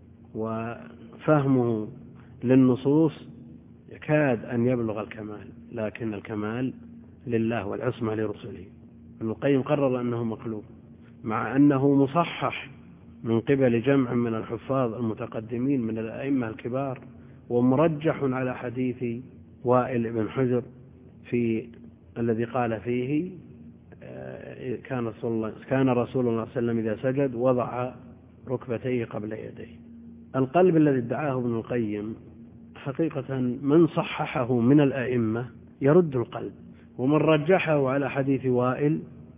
وفهمه للنصوص يكاد أن يبلغ الكمال، لكن الكمال لله والعصمة لرسله. ابن القيم قرر أنه مقلوب، مع أنه مصحح من قبل جمع من الحفاظ المتقدمين من الأئمة الكبار، ومرجح على حديث وائل بن حجر في الذي قال فيه كان رسول الله كان رسول الله صلى الله عليه وسلم إذا سجد وضع ركبتيه قبل يديه. القلب الذي ادعاه ابن القيم حقيقة من صححه من الأئمة يرد القلب، ومن رجحه على حديث وائل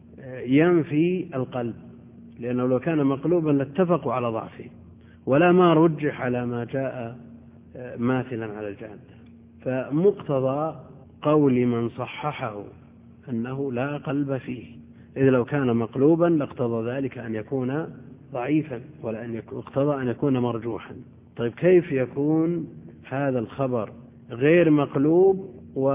ينفي القلب، لأنه لو كان مقلوبا لاتفقوا على ضعفه، ولا ما رجح على ما جاء ماثلا على الجادة. فمقتضى قول من صححه أنه لا قلب فيه، إذ لو كان مقلوبا لاقتضى ذلك أن يكون ضعيفا، ولا أن اقتضى أن يكون مرجوحا. طيب كيف يكون هذا الخبر غير مقلوب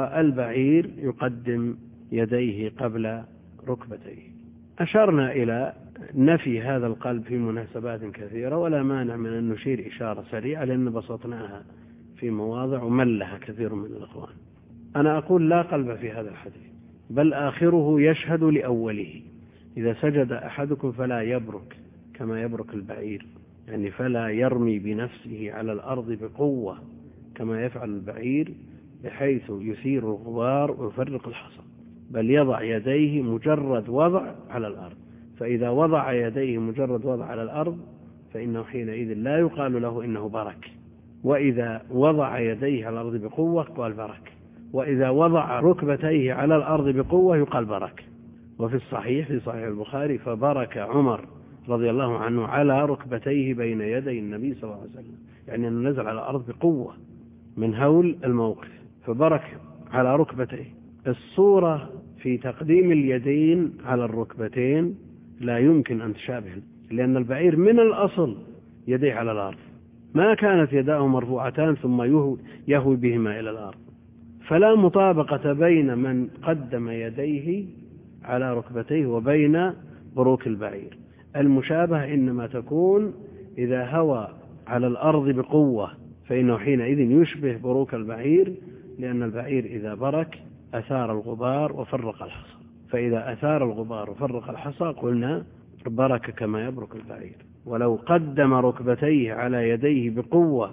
والبعير يقدم يديه قبل ركبتيه؟ أشرنا إلى نفي هذا القلب في مناسبات كثيرة، ولا مانع من أن نشير إشارة سريعة لأن بسطناها في مواضع وملها كثير من الأخوان. أنا أقول لا قلب في هذا الحديث، بل آخره يشهد لأوله. إذا سجد أحدكم فلا يبرك كما يبرك البعير، يعني فلا يرمي بنفسه على الأرض بقوة كما يفعل البعير بحيث يثير الغبار ويفرق الحصى، بل يضع يديه مجرد وضع على الأرض. فإذا وضع يديه مجرد وضع على الأرض فإنه حينئذ لا يقال له إنه برك، وإذا وضع يديه على الأرض بقوة قال برك، وإذا وضع ركبتيه على الأرض بقوة يقال برك. وفي الصحيح في صحيح البخاري فبرك عمر رضي الله عنه على ركبتيه بين يدي النبي صلى الله عليه وسلم، يعني أنه نزل على الأرض بقوة من هول الموقف، فبرك على ركبتيه. الصورة في تقديم اليدين على الركبتين لا يمكن أن تشابه، لأن البعير من الأصل يديه على الأرض، ما كانت يداه مرفوعتان ثم يهوي بهما إلى الأرض، فلا مطابقة بين من قدم يديه على ركبتيه وبين بروك البعير. المشابهة إنما تكون إذا هوى على الأرض بقوة، فإنه حينئذ يشبه بروك البعير، لأن البعير إذا برك أثار الغبار وفرق الحصى، فإذا أثار الغبار وفرق الحصى قلنا برك كما يبرك البعير. ولو قدم ركبتيه على يديه بقوة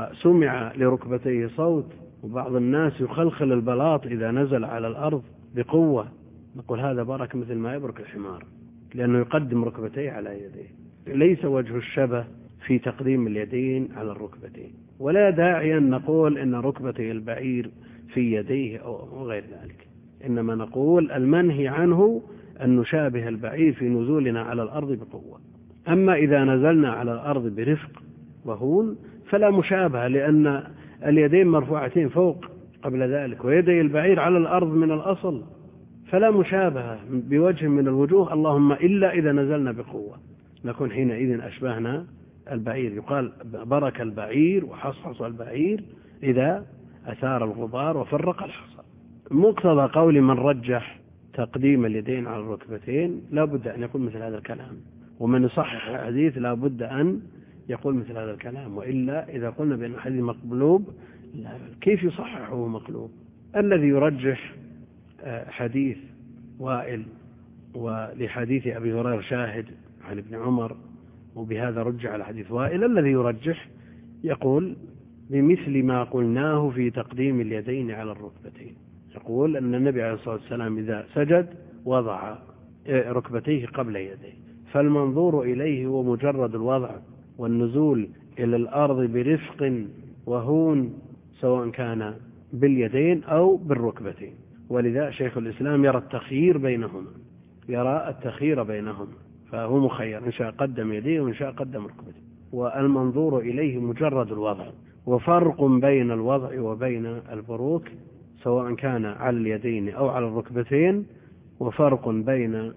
وسمع لركبتيه صوت، وبعض الناس يخلخل البلاط إذا نزل على الأرض بقوة، نقول هذا برك مثل ما يبرك الحمار، لأنه يقدم ركبتيه على يديه. ليس وجه الشبه في تقديم اليدين على الركبتين، ولا داعي أن نقول إن ركبتي البعير في يديه أو غير ذلك، إنما نقول المنهي عنه أن نشابه البعير في نزولنا على الأرض بقوة. أما إذا نزلنا على الأرض برفق وهون فلا مشابهة، لأن اليدين مرفوعتين فوق قبل ذلك، ويدي البعير على الأرض من الأصل، فلا مشابهة بوجه من الوجوه، اللهم إلا إذا نزلنا بقوة، نكون حينئذ أشبهنا البعير. يقال برك البعير وحصحص البعير إذا أثار الغبار وفرق الحصى. مقتضى قول من رجح تقديم اليدين على الركبتين لا بد أن يقول مثل هذا الكلام، ومن يصحح الحديث لا بد أن يقول مثل هذا الكلام، وإلا إذا قلنا بأن الحديث مقلوب كيف يصححه مقلوب؟ الذي يرجح حديث وائل ولحديث أبي هريرة شاهد عن ابن عمر، وبهذا رجع على حديث وائل، الذي يرجح يقول بمثل ما قلناه في تقديم اليدين على الركبتين، يقول أن النبي عليه الصلاة والسلام إذا سجد وضع ركبتيه قبل يديه، فالمنظور إليه هو مجرد الوضع والنزول إلى الأرض برفق وهون، سواء كان باليدين أو بالركبتين. ولذا شيخ الإسلام يرى التخيير بينهما، يرى التخيير بينهما، فهو مخير، إن شاء قدم يديه وإن شاء قدم ركبته. والمنظور إليه مجرد الوضع، وفرق بين الوضع وبين البروك سواء كان على اليدين أو على الركبتين، وفرق بين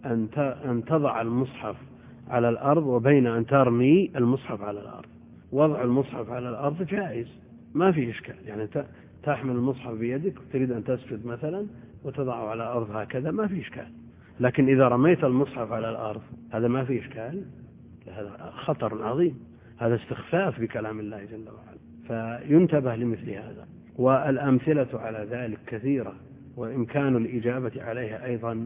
أن تضع المصحف على الأرض وبين أن ترمي المصحف على الأرض. وضع المصحف على الأرض جائز، ما في إشكال، يعني تحمل المصحف بيدك وتريد أن تسجد مثلا وتضعه على الأرض هكذا، ما في إشكال. لكن إذا رميت المصحف على الأرض هذا ما في إشكال، هذا خطر عظيم، هذا استخفاف بكلام الله جل وعلا، فينتبه لمثل هذا. والأمثلة على ذلك كثيرة، وإمكان الإجابة عليها أيضا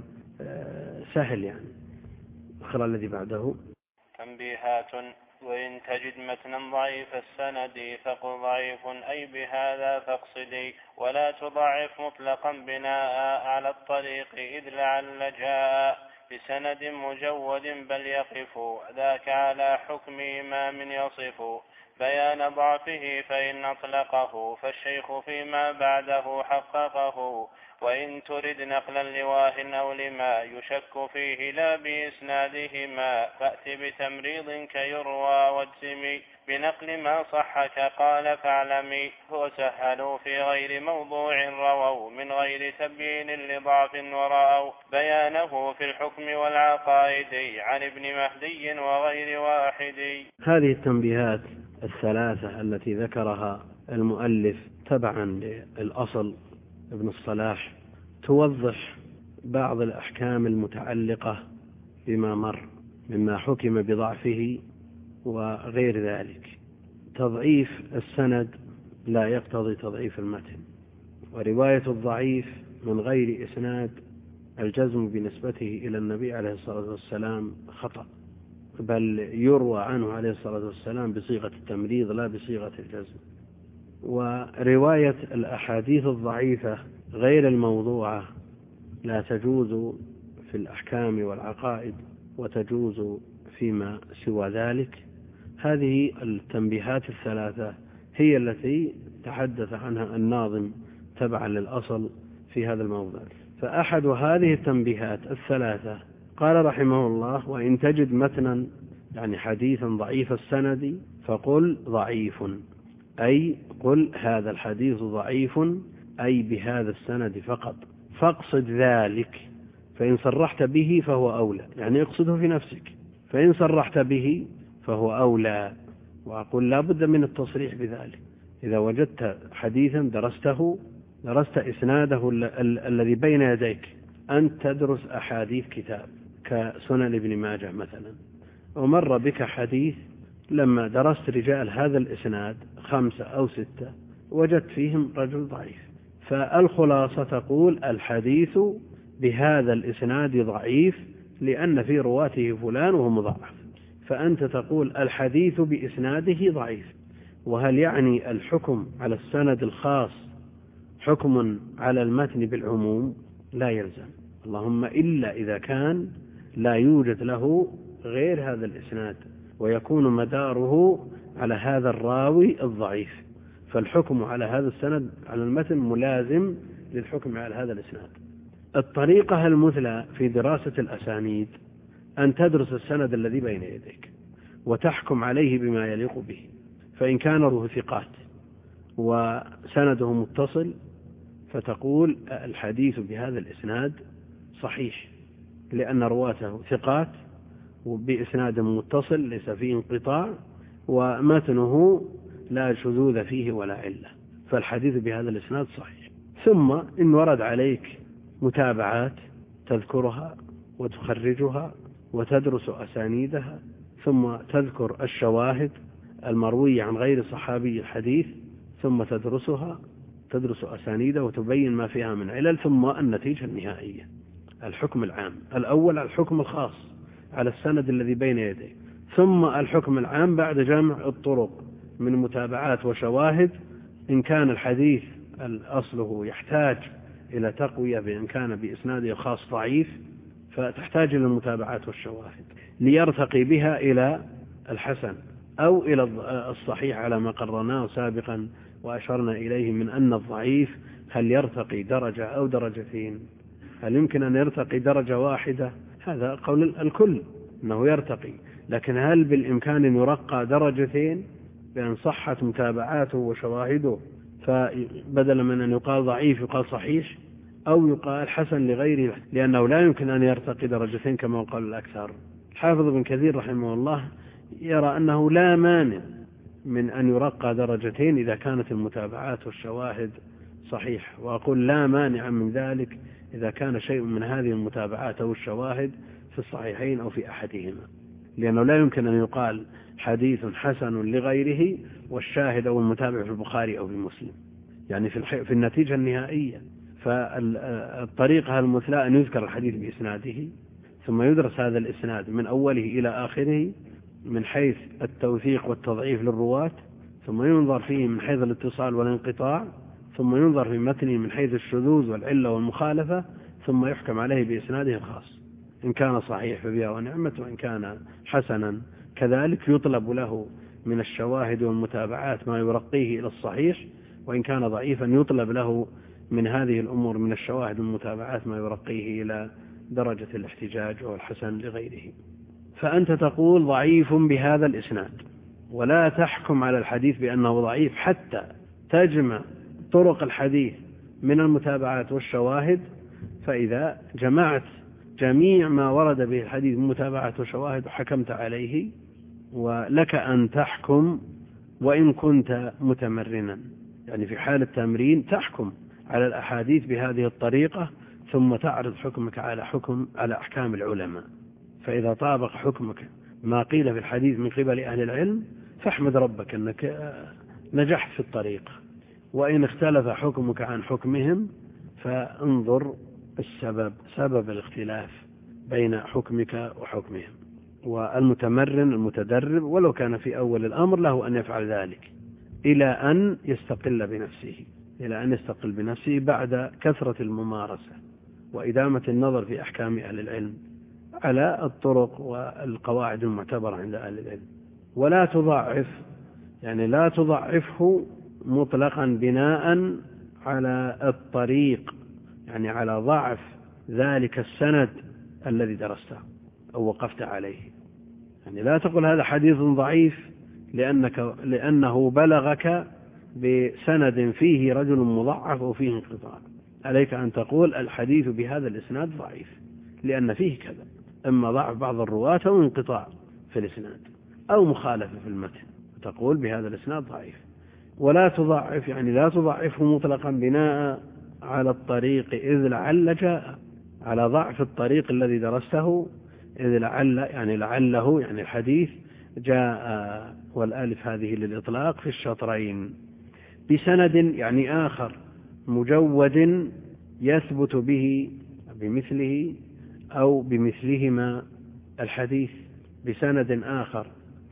سهل. يعني اقرأ الذي بعده. تنبيهات: وإن تجد متنا ضعيف السند فقل ضعيف أي بهذا فاقصدي، ولا تضعف مطلقا بناء على الطريق إذ لعل جاء بسند مجود بل يقف ذاك على حكم إمام يصف بيان ضعفه فإن أطلقه فالشيخ فيما بعده حققه، وإن ترد نقلا لواه أو لما يشك فيه لا بإسنادهما فأت بتمريض كيروى واجزمي بنقل ما صحك قال فاعلمي، وسهلوا في غير موضوع رووا من غير تبيين لضعف ورأوا بيانه في الحكم والعقائد عن ابن مهدي وغير واحد. هذه التنبيهات الثلاثة التي ذكرها المؤلف تبعا للأصل ابن الصلاح توضح بعض الأحكام المتعلقة بما مر مما حكم بضعفه وغير ذلك. تضعيف السند لا يقتضي تضعيف المتن، ورواية الضعيف من غير إسناد الجزم بنسبته إلى النبي عليه الصلاة والسلام خطأ، بل يروى عنه عليه الصلاة والسلام بصيغة التمريض لا بصيغة الجزم. ورواية الأحاديث الضعيفة غير الموضوعة لا تجوز في الأحكام والعقائد وتجوز فيما سوى ذلك. هذه التنبيهات الثلاثة هي التي تحدث عنها الناظم تبعا للأصل في هذا الموضوع. فأحد هذه التنبيهات الثلاثة قال رحمه الله: وإن تجد متنا يعني حديثا ضعيف السند فقل ضعيف، أي قل هذا الحديث ضعيف أي بهذا السند فقط، فاقصد ذلك، فإن صرحت به فهو أولى، يعني اقصده في نفسك، فإن صرحت به فهو أولى. وأقول لا بد من التصريح بذلك. إذا وجدت حديثا درسته درست إسناده ال- ال- الذي بين يديك، أن تدرس أحاديث كتاب كسنن ابن ماجه مثلا، ومر بك حديث لما درست رجال هذا الإسناد خمسة أو ستة وجدت فيهم رجل ضعيف، فالخلاصة تقول الحديث بهذا الإسناد ضعيف لأن في رواته فلان وهو مضاعف، فأنت تقول الحديث بإسناده ضعيف. وهل يعني الحكم على السند الخاص حكم على المتن بالعموم؟ لا يلزم، اللهم إلا إذا كان لا يوجد له غير هذا الإسناد ويكون مداره على هذا الراوي الضعيف، فالحكم على هذا السند على المتن ملازم للحكم على هذا الإسناد. الطريقة المثلى في دراسة الأسانيد أن تدرس السند الذي بين يديك وتحكم عليه بما يليق به، فإن كان له ثقات وسنده متصل فتقول الحديث بهذا الإسناد صحيح لأن رواته ثقات وبإسناد متصل ليس فيه انقطاع ومتنه لا شذوذ فيه ولا علة، فالحديث بهذا الإسناد صحيح. ثم إن ورد عليك متابعات تذكرها وتخرجها وتدرس أسانيدها، ثم تذكر الشواهد المروية عن غير صحابي الحديث ثم تدرسها، تدرس أسانيدها وتبين ما فيها من علل، ثم النتيجة النهائية. الحكم العام الأول الحكم الخاص على السند الذي بين يديه، ثم الحكم العام بعد جمع الطرق من متابعات وشواهد. إن كان الحديث أصله يحتاج إلى تقوية بإن كان بإسناده الخاص ضعيف فتحتاج إلى المتابعات والشواهد ليرتقي بها إلى الحسن أو إلى الصحيح على ما قررناه سابقا وأشرنا إليه من أن الضعيف هل يرتقي درجة أو درجتين، هل يمكن أن يرتقي درجة واحدة؟ هذا قول الكل أنه يرتقي، لكن هل بالإمكان أن يرقى درجتين بأن صحت متابعاته وشواهده فبدلا من أن يقال ضعيف يقال صحيح أو يقال حسن لغيره، لأنه لا يمكن أن يرتقي درجتين كما قال الأكثر. حافظ ابن كثير رحمه الله يرى أنه لا مانع من أن يرقى درجتين إذا كانت المتابعات والشواهد صحيح، وأقول لا مانع من ذلك إذا كان شيء من هذه المتابعات أو الشواهد في الصحيحين أو في أحدهما، لأنه لا يمكن أن يقال حديث حسن لغيره والشاهد أو المتابع في البخاري أو في مسلم، يعني في, في النتيجة النهائية. فالطريقة المثلى أن يذكر الحديث بإسناده ثم يدرس هذا الإسناد من أوله إلى آخره من حيث التوثيق والتضعيف للرواة، ثم ينظر فيه من حيث الاتصال والانقطاع، ثم ينظر في متنه من حيث الشذوذ والعلة والمخالفة، ثم يحكم عليه بإسناده الخاص، إن كان صحيح فبها ونعمة، وإن كان حسنا كذلك يطلب له من الشواهد والمتابعات ما يرقيه إلى الصحيح، وإن كان ضعيفا يطلب له من هذه الأمور من الشواهد والمتابعات ما يرقيه إلى درجة الاحتجاج والحسن لغيره. فأنت تقول ضعيف بهذا الإسناد، ولا تحكم على الحديث بأنه ضعيف حتى تجمع طرق الحديث من المتابعات والشواهد. فإذا جمعت جميع ما ورد به الحديث من متابعات وشواهد وحكمت عليه، ولك أن تحكم وإن كنت متمرنا، يعني في حال التمرين تحكم على الأحاديث بهذه الطريقة ثم تعرض حكمك على حكم على أحكام العلماء. فإذا طابق حكمك ما قيل في الحديث من قبل أهل العلم فاحمد ربك أنك نجحت في الطريق، وإن اختلف حكمك عن حكمهم فانظر السبب سبب الاختلاف بين حكمك وحكمهم. والمتمرن المتدرب ولو كان في أول الأمر له أن يفعل ذلك إلى أن يستقل بنفسه إلى أن يستقل بنفسه بعد كثرة الممارسة وإدامة النظر في أحكام أهل العلم على الطرق والقواعد المعتبرة عند أهل العلم. ولا تضعف، يعني لا تضعفه مطلقا بناء على الطريق، يعني على ضعف ذلك السند الذي درسته أو وقفت عليه. يعني لا تقول هذا حديث ضعيف لأنك لأنه بلغك بسند فيه رجل مضعف وفيه انقطاع. عليك أن تقول الحديث بهذا الإسناد ضعيف لأن فيه كذا، إما ضعف بعض الرواة أو انقطاع في الإسناد أو مخالفة في المتن، تقول بهذا الإسناد ضعيف. ولا تضعف، يعني لا تضعفه مطلقا بناء على الطريق إذ لعل جاء، على ضعف الطريق الذي درسته، إذ لعل يعني لعله يعني الحديث جاء والآلف هذه للإطلاق في الشطرين بسند يعني آخر مجود يثبت به بمثله أو بمثلهما الحديث، بسند آخر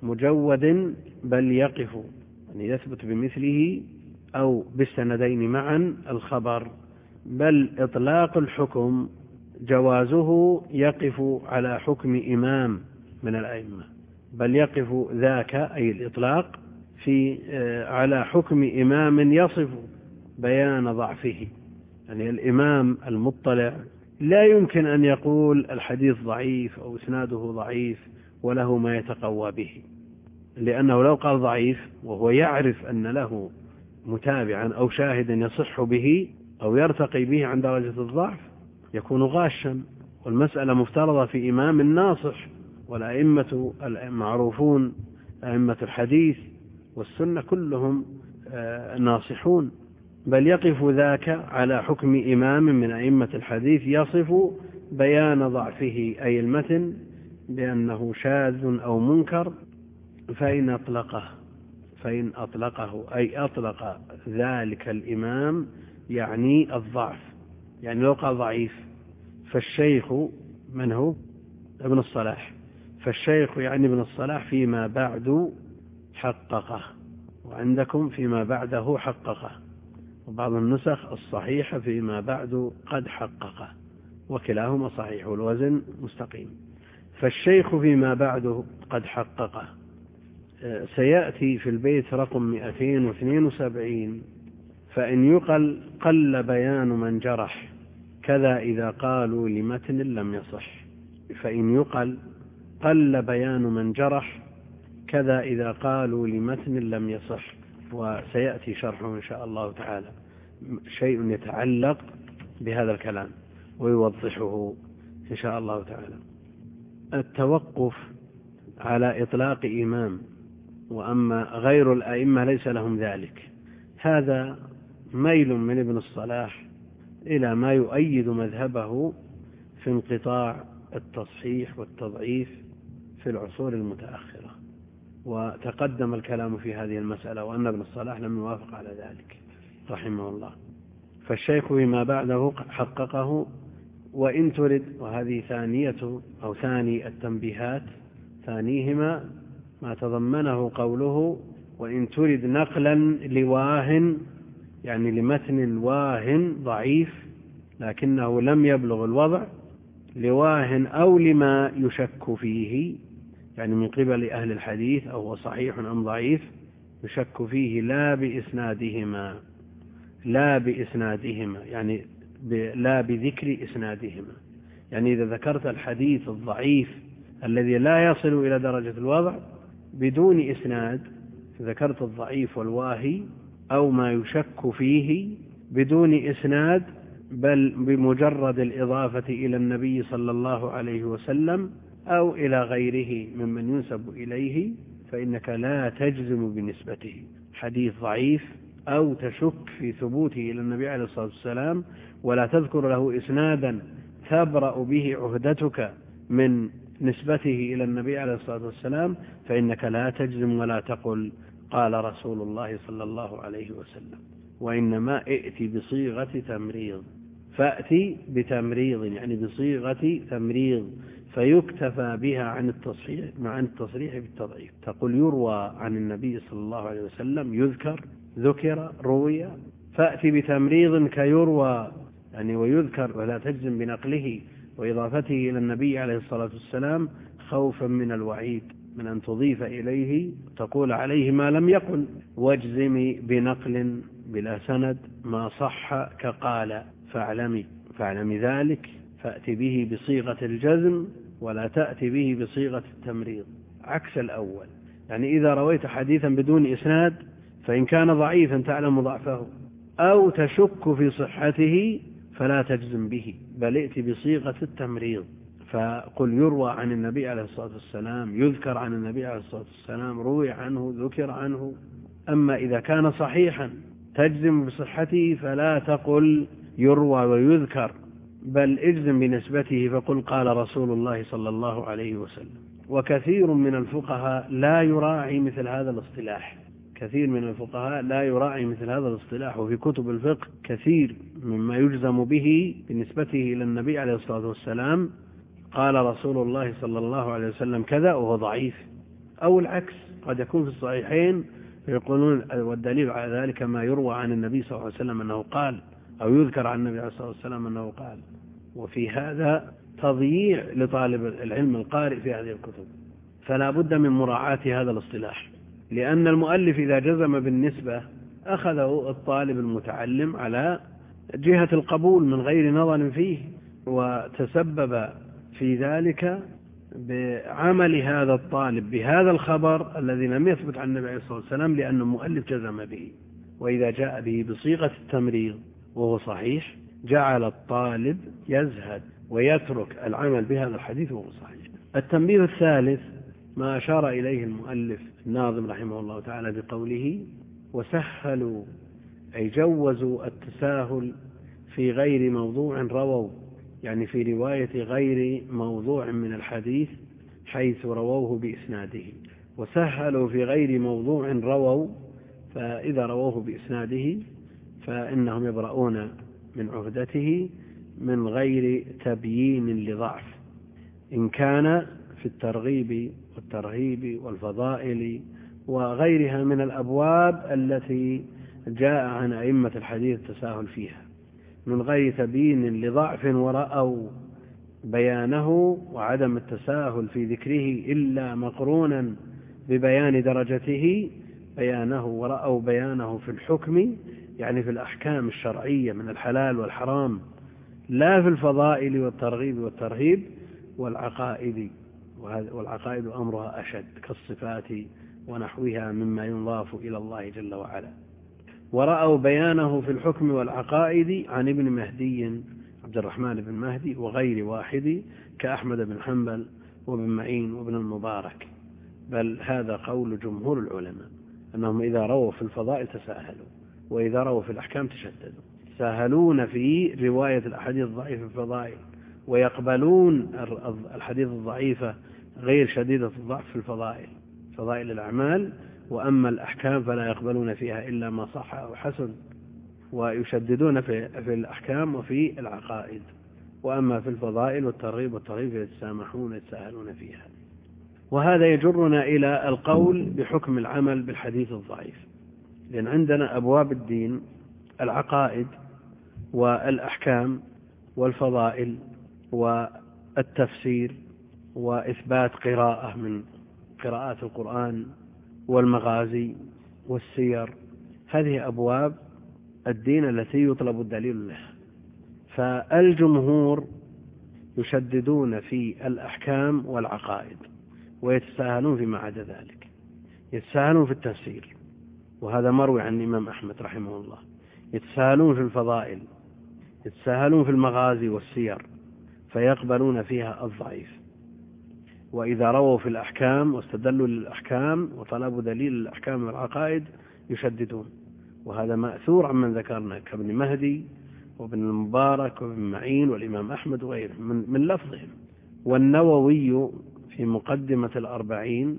مجود بل يقف يعني يثبت بمثله أو بالسندين معا الخبر، بل إطلاق الحكم جوازه يقف على حكم إمام من الأئمة، بل يقف ذاك أي الإطلاق في على حكم إمام يصف بيان ضعفه. يعني الإمام المطلع لا يمكن أن يقول الحديث ضعيف أو إسناده ضعيف وله ما يتقوى به، لأنه لو قال ضعيف وهو يعرف أن له متابعا أو شاهدا يصح به أو يرتقي به عن درجة الضعف يكون غاشا، والمسألة مفترضة في إمام ناصح، والأئمة المعروفون أئمة الحديث والسنة كلهم ناصحون، بل يقف ذاك على حكم إمام من أئمة الحديث يصف بيان ضعفه أي المتن بأنه شاذ أو منكر، فإن أطلقه فإن أطلقه أي أطلق ذلك الإمام يعني الضعف. يعني لو قال ضعيف فالشيخ من هو؟ ابن الصلاح، فالشيخ يعني ابن الصلاح فيما بعد حققه، وعندكم فيما بعده حققه، وبعض النسخ الصحيح فيما بعد قد حققه، وكلاهما صحيح والوزن مستقيم. فالشيخ فيما بعد قد حققه سيأتي في البيت رقم مئتين واثنين وسبعين: فإن يقل قل بيان من جرح كذا إذا قالوا لمتن لم يصح. فإن يقل قل بيان من جرح كذا إذا قالوا لمتن لم يصح. وسيأتي شرحه إن شاء الله تعالى، شيء يتعلق بهذا الكلام ويوضحه إن شاء الله تعالى. التوقف على إطلاق إمام، وأما غير الأئمة ليس لهم ذلك، هذا ميل من ابن الصلاح إلى ما يؤيد مذهبه في انقطاع التصحيح والتضعيف في العصور المتأخرة، وتقدم الكلام في هذه المسألة، وأن ابن الصلاح لم يوافق على ذلك رحمه الله. فالشيخ فيما بعده حققه. وإن ترد، وهذه ثانية أو ثاني التنبيهات، ثانيهما ما تضمنه قوله: وإن ترد نقلا لواه، يعني لمتن واه ضعيف لكنه لم يبلغ الوضع، لواه أو لما يشك فيه، يعني من قبل أهل الحديث أو هو صحيح أم ضعيف يشك فيه، لا بإسنادهما لا بإسنادهما يعني لا بذكر إسنادهما. يعني إذا ذكرت الحديث الضعيف الذي لا يصل إلى درجة الوضع بدون إسناد، ذكرت الضعيف والواهي أو ما يشك فيه بدون إسناد، بل بمجرد الإضافة إلى النبي صلى الله عليه وسلم أو إلى غيره ممن ينسب إليه، فإنك لا تجزم بنسبته. حديث ضعيف أو تشك في ثبوته إلى النبي عليه الصلاة والسلام ولا تذكر له إسنادا تبرأ به عهدتك من نسبته إلى النبي عليه الصلاة والسلام، فإنك لا تجزم ولا تقل قال رسول الله صلى الله عليه وسلم، وإنما ائتي بصيغة تمريض. فأتي بتمريض يعني بصيغة تمريض، فيكتفى بها عن التصحيح مع التصريح بالتضعيف. تقول يروى عن النبي صلى الله عليه وسلم، يذكر ذكر روي، فأتي بتمريض كيروى يعني ويذكر، ولا تجزم بنقله وإضافته إلى النبي عليه الصلاة والسلام خوفا من الوعيد من أن تضيف إليه تقول عليه ما لم يقل. واجزمي بنقل بلا سند ما صح كقال فاعلمي فاعلمي ذلك، فأتي به بصيغة الجزم ولا تأتي به بصيغة التمريض، عكس الأول. يعني إذا رويت حديثا بدون إسناد فإن كان ضعيفا تعلم ضعفه أو تشك في صحته فلا تجزم به، بل ائت بصيغة التمريض، فقل يروى عن النبي عليه الصلاة والسلام، يذكر عن النبي عليه الصلاة والسلام، روي عنه، ذكر عنه. أما إذا كان صحيحا تجزم بصحته فلا تقل يروى ويذكر، بل اجزم بنسبته فقل قال رسول الله صلى الله عليه وسلم. وكثير من الفقهاء لا يراعي مثل هذا الاصطلاح كثير من الفقهاء لا يراعي مثل هذا الاصطلاح وفي كتب الفقه كثير مما يجزم به بنسبته إلى النبي عليه الصلاة والسلام قال رسول الله صلى الله عليه وسلم كذا وهو ضعيف، أو العكس قد يكون في الصحيحين يقولون والدليل على ذلك ما يروى عن النبي صلى الله عليه وسلم أنه قال، أو يذكر عن النبي عليه الصلاة والسلام أنه قال. وفي هذا تضييع لطالب العلم القارئ في هذه الكتب، فلا بد من مراعاة هذا الاصطلاح، لأن المؤلف إذا جزم بالنسبة أخذه الطالب المتعلم على جهة القبول من غير نظر فيه، وتسبب في ذلك بعمل هذا الطالب بهذا الخبر الذي لم يثبت عن النبي عليه الصلاة والسلام لأن المؤلف جزم به. وإذا جاء به بصيغة التمريض وهو صحيح جعل الطالب يزهد ويترك العمل بهذا الحديث وهو صحيح. التنبيه الثالث ما أشار إليه المؤلف الناظم رحمه الله تعالى بقوله وسهلوا أي جوزوا التساهل في غير موضوع رووا، يعني في رواية غير موضوع من الحديث حيث رووه بإسناده. وسهلوا في غير موضوع رووا، فإذا رووه بإسناده فإنهم يبرؤون من عهدته من غير تبيين لضعف، إن كان في الترغيب والترهيب والفضائل وغيرها من الأبواب التي جاء عن أئمة الحديث التساهل فيها من غير تبيين لضعف ورأوا بيانه وعدم التساهل في ذكره إلا مقرونا ببيان درجته بيانه ورأوا بيانه في الحكم، يعني في الأحكام الشرعية من الحلال والحرام، لا في الفضائل والترغيب والترهيب والعقائد، والعقائد أمرها أشد كالصفات ونحوها مما ينضاف إلى الله جل وعلا. ورأوا بيانه في الحكم والعقائد عن ابن مهدي عبد الرحمن بن مهدي وغير واحد كأحمد بن حنبل وابن معين وابن المبارك، بل هذا قول جمهور العلماء أنهم إذا رووا في الفضائل تساهلوا، وإذا رووا في الأحكام تشددوا. ساهلون في رواية الأحاديث الضعيفة في الفضائل، ويقبلون الحديث الضعيفة غير شديدة الضعف في الفضائل فضائل الأعمال، وأما الأحكام فلا يقبلون فيها إلا ما صح أو حسن، ويشددون في, في الأحكام وفي العقائد، وأما في الفضائل والترغيب والترهيب يتسامحون يتساهلون فيها. وهذا يجرنا إلى القول بحكم العمل بالحديث الضعيف، لأن عندنا أبواب الدين العقائد والأحكام والفضائل والتفسير وإثبات قراءة من قراءات القرآن والمغازي والسير، هذه أبواب الدين التي يطلب الدليل لها. فالجمهور يشددون في الأحكام والعقائد ويتساهلون فيما عدا ذلك، يتساهلون في التفسير وهذا مروي عن الإمام أحمد رحمه الله، يتساهلون في الفضائل، يتساهلون في المغازي والسير فيقبلون فيها الضعيف. وإذا رووا في الأحكام واستدلوا للأحكام وطلبوا دليل الأحكام والعقائد يشددون، وهذا مأثور عمن ذكرنا كابن مهدي وابن المبارك وابن معين والإمام أحمد وغيرهم من, من لفظهم. والنووي في مقدمة الأربعين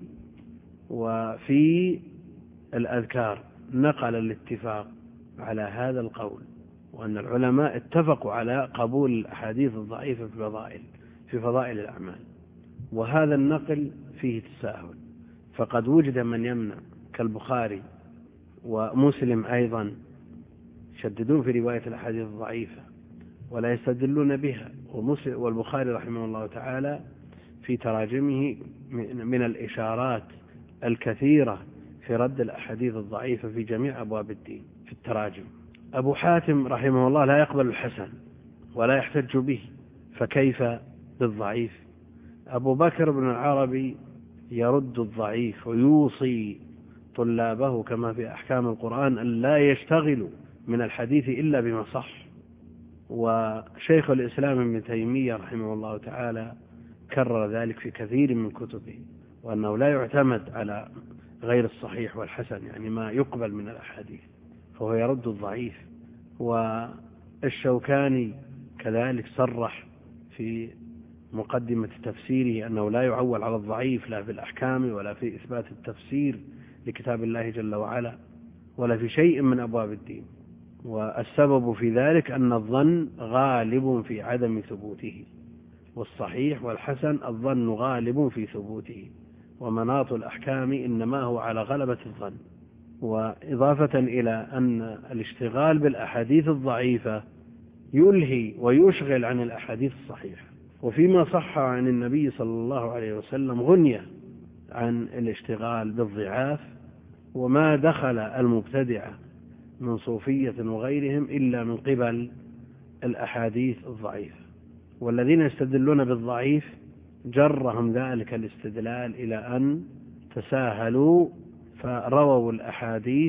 وفي الأذكار نقل الاتفاق على هذا القول، وأن العلماء اتفقوا على قبول الأحاديث الضعيفة في فضائل في فضائل الأعمال، وهذا النقل فيه تساهل، فقد وجد من يمنع كالبخاري ومسلم أيضا يشددون في رواية الأحاديث الضعيفة ولا يستدلون بها، والبخاري رحمه الله تعالى في تراجمه من الإشارات الكثيرة في رد الأحاديث الضعيفة في جميع أبواب الدين في التراجم. أبو حاتم رحمه الله لا يقبل الحسن ولا يحتج به، فكيف بالضعيف؟ أبو بكر بن العربي يرد الضعيف ويوصي طلابه كما في أحكام القرآن أن لا يشتغلوا من الحديث إلا بما صح. وشيخ الإسلام ابن تيمية رحمه الله تعالى كرر ذلك في كثير من كتبه، وأنه لا يعتمد على غير الصحيح والحسن، يعني ما يقبل من الأحاديث، فهو يرد الضعيف. والشوكاني كذلك صرح في مقدمة تفسيره أنه لا يعول على الضعيف لا في الأحكام ولا في إثبات التفسير لكتاب الله جل وعلا ولا في شيء من أبواب الدين. والسبب في ذلك أن الظن غالب في عدم ثبوته، والصحيح والحسن الظن غالب في ثبوته، ومناط الأحكام إنما هو على غلبة الظن. وإضافة إلى أن الاشتغال بالأحاديث الضعيفة يلهي ويشغل عن الأحاديث الصحيحة. وفيما صح عن النبي صلى الله عليه وسلم غنية عن الاشتغال بالضعاف، وما دخل المبتدعة من صوفية وغيرهم إلا من قبل الأحاديث الضعيفة، والذين يستدلون بالضعيف جرهم ذلك الاستدلال إلى أن تساهلوا فرووا الأحاديث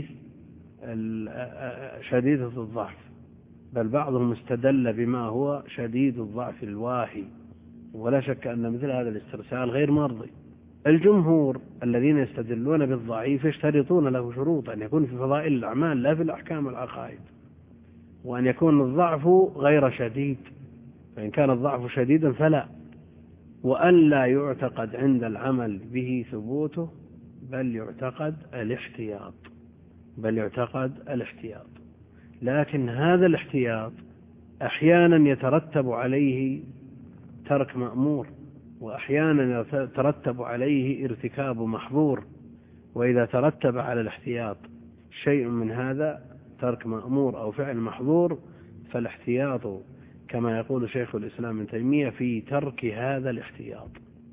شديدة الضعف، بل بعضهم استدل بما هو شديد الضعف الواهي، ولا شك أن مثل هذا الاسترسال غير مرضي. الجمهور الذين يستدلون بالضعيف يشترطون له شروط، أن يكون في فضائل الأعمال لا في الأحكام والعقائد، وأن يكون الضعف غير شديد، فإن كان الضعف شديدا فلا، وأن لا يعتقد عند العمل به ثبوته، بل يعتقد الاحتياط بل يعتقد الاحتياط لكن هذا الاحتياط أحيانا يترتب عليه ترك مأمور، وأحيانا يترتب عليه ارتكاب محظور، وإذا ترتب على الاحتياط شيء من هذا ترك مأمور أو فعل محظور، فالاحتياط كما يقول شيخ الإسلام ابن تيمية في ترك هذا الاحتياط.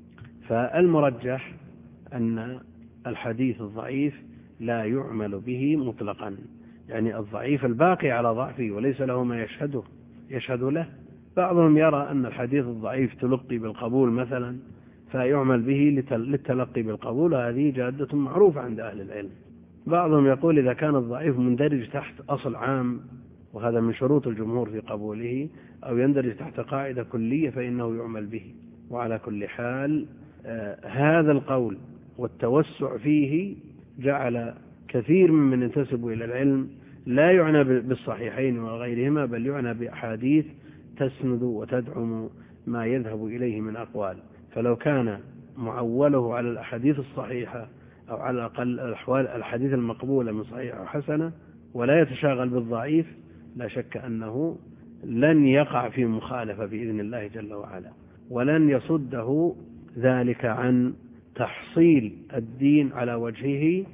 فالمرجح أن الحديث الضعيف لا يعمل به مطلقا، يعني الضعيف الباقي على ضعفه وليس له ما يشهده يشهد له. بعضهم يرى أن الحديث الضعيف تلقي بالقبول مثلا، فيعمل به للتلقي بالقبول، هذه جادة معروفة عند أهل العلم. بعضهم يقول إذا كان الضعيف مندرج تحت أصل عام، وهذا من شروط الجمهور في قبوله، أو يندرج تحت قاعدة كلية فإنه يعمل به. وعلى كل حال آه هذا القول والتوسع فيه جعل كثير ممن ينتسب إلى العلم لا يعنى بالصحيحين وغيرهما، بل يعنى بأحاديث تسند وتدعم ما يذهب إليه من أقوال. فلو كان معوله على الأحاديث الصحيحة أو على الأقل الأحوال الحديث المقبولة من صحيحة أو حسنة، ولا يتشاغل بالضعيف، لا شك أنه لن يقع في مخالفة بإذن الله جل وعلا، ولن يصده ذلك عن تحصيل الدين على وجهه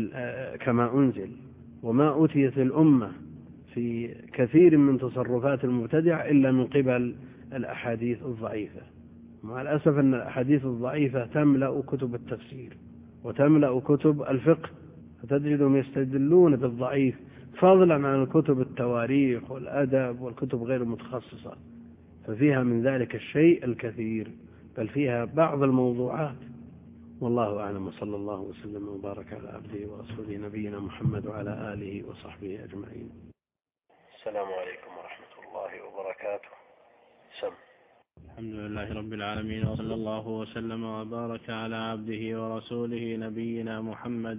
كما أنزل. وما أوتيت الأمة في كثير من تصرفات المبتدع إلا من قبل الأحاديث الضعيفة. مع الأسف أن الأحاديث الضعيفة تملأ كتب التفسير وتملأ كتب الفقه، فتجدهم يستدلون بالضعيف فضلا عن الكتب التواريخ والأدب والكتب غير المتخصصة، ففيها من ذلك الشيء الكثير، بل فيها بعض الموضوعات. والله أعلم، وصلى الله وسلم وبارك على عبده ورسوله نبينا محمد وعلى آله وصحبه أجمعين. السلام عليكم ورحمة الله وبركاته. سم. الحمد لله رب العالمين، وصلى الله وسلم وبارك على عبده ورسوله نبينا محمد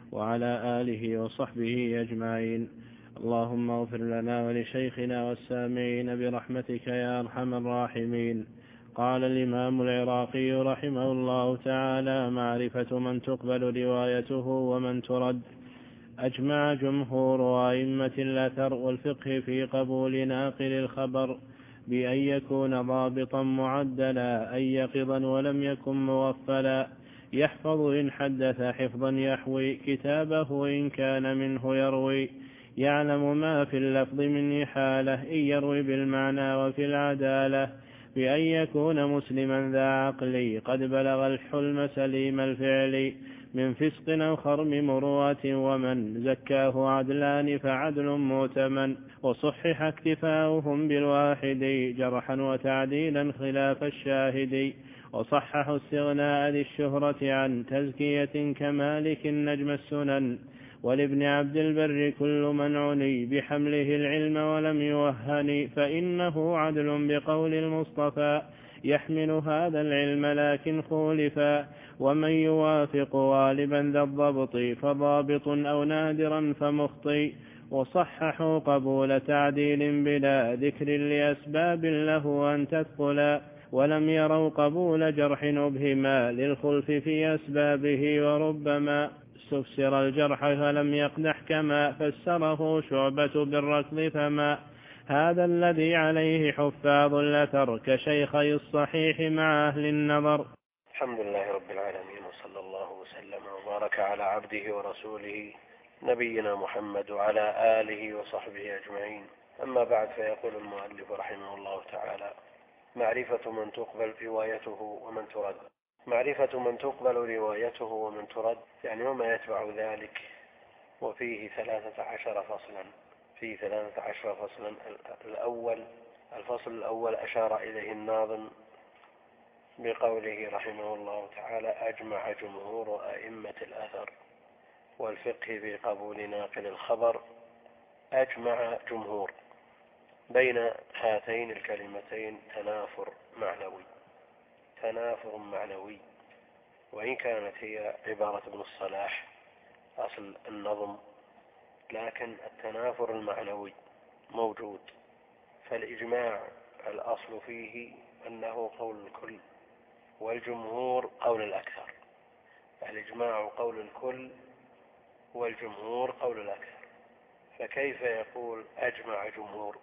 وعلى آله وصحبه أجمعين. اللهم اغفر لنا ولشيخنا والسامعين برحمتك يا أرحم الراحمين. قال الإمام العراقي رحمه الله تعالى: معرفة من تقبل روايته ومن ترد. أجمع جمهور أئمة الأثر والفقه في قبول ناقل الخبر بأن يكون ضابطا معدلا، أن يقظا ولم يكن مغفلا، يحفظ إن حدث حفظا يحوي كتابه إن كان منه يروي، يعلم ما في اللفظ من إحالة إن يروي بالمعنى وفي العدالة، بأن يكون مسلما ذا عقل قد بلغ الحلم سليم الفعل، من فسق أو خرم مروءة، ومن زكاه عدلان فعدل مؤتمن، وصحح اكتفاؤهم بالواحد جرحا وتعديلا خلاف الشاهد، وصححوا استغناء ذي الشهرة عن تزكية كمالك نجم السنن، ولابن عبد البر كل من عني بحمله العلم ولم يوهن، فإنه عدل بقول المصطفى يحمل هذا العلم لكن خولفا، ومن يوافق غالبا ذا الضبط فضابط أو نادرا فمخطي، وصححوا قبول تعديل بلا ذكر لأسباب له أن تثقلا، ولم يروا قبول جرح أبهما للخلف في أسبابه، وربما استفسر الجرح فلم يقدح كما فسره شعبة بالركض، فما هذا الذي عليه حفاظ الأثر كشيخي الصحيح مع أهل النظر. الحمد لله رب العالمين، وصلى الله وسلم وبارك على عبده ورسوله نبينا محمد وعلى آله وصحبه أجمعين. أما بعد، فيقول المؤلف رحمه الله تعالى: معرفة من تقبل روايته ومن ترد. معرفة من تقبل روايته ومن ترد يعني وما يتبع ذلك، وفيه ثلاثة عشر فصلا فيه ثلاثة عشر فصلا. الأول الفصل الأول أشار إليه الناظم بقوله رحمه الله تعالى: أجمع جمهور أئمة الأثر والفقه في قبول ناقل الخبر. أجمع جمهور، بين هاتين الكلمتين تنافر معنوي تنافر معنوي وإن كانت هي عبارة ابن الصلاح أصل النظم، لكن التنافر المعنوي موجود. فالإجماع الأصل فيه أنه قول الكل، والجمهور قول الأكثر. الإجماع قول الكل والجمهور قول الأكثر، فكيف يقول أجمع جمهور؟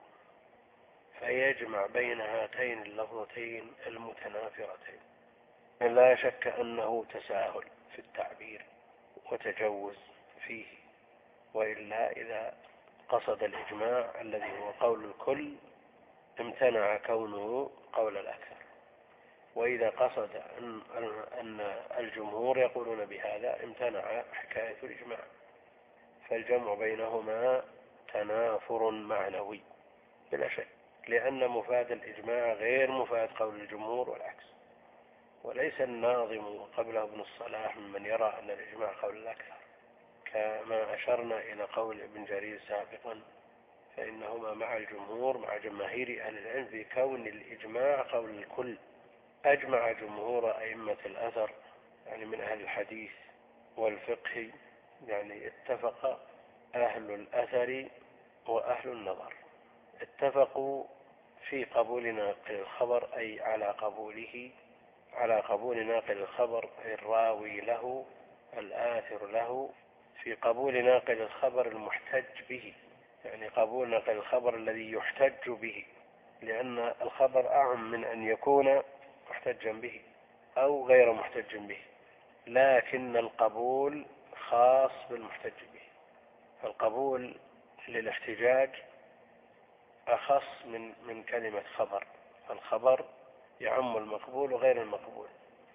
فيجمع بين هاتين اللفظتين المتنافرتين. لا شك أنه تساهل في التعبير وتجوز فيه، وإلا إذا قصد الإجماع الذي هو قول الكل امتنع كونه قول الأكثر. وإذا قصد أن الجمهور يقولون بهذا امتنع حكاية الإجماع. فالجمع بينهما تنافر معنوي بلا شك، لأن مفاد الإجماع غير مفاد قول الجمهور والعكس. وليس الناظم قبله ابن الصلاح ممن يرى أن الإجماع قول الأكثر، كما أشرنا إلى قول ابن جرير سابقا، فإنهما مع الجمهور مع جماهير أهل العلم في كون الإجماع قول الكل. أجمع جمهور أئمة الأثر يعني من أهل الحديث والفقه، يعني اتفق أهل الأثر وأهل النظر، اتفقوا في قبول ناقل الخبر أي على قبوله على قبول ناقل الخبر أي الراوي له الآثر له، في قبول ناقل الخبر المحتج به، يعني قبول ناقل الخبر الذي يحتج به، لأن الخبر أعم من أن يكون محتجا به أو غير محتج به، لكن القبول خاص بالمحتج به. فالقبول للاحتجاج أخص من من كلمة خبر، فالخبر يعم المقبول وغير المقبول.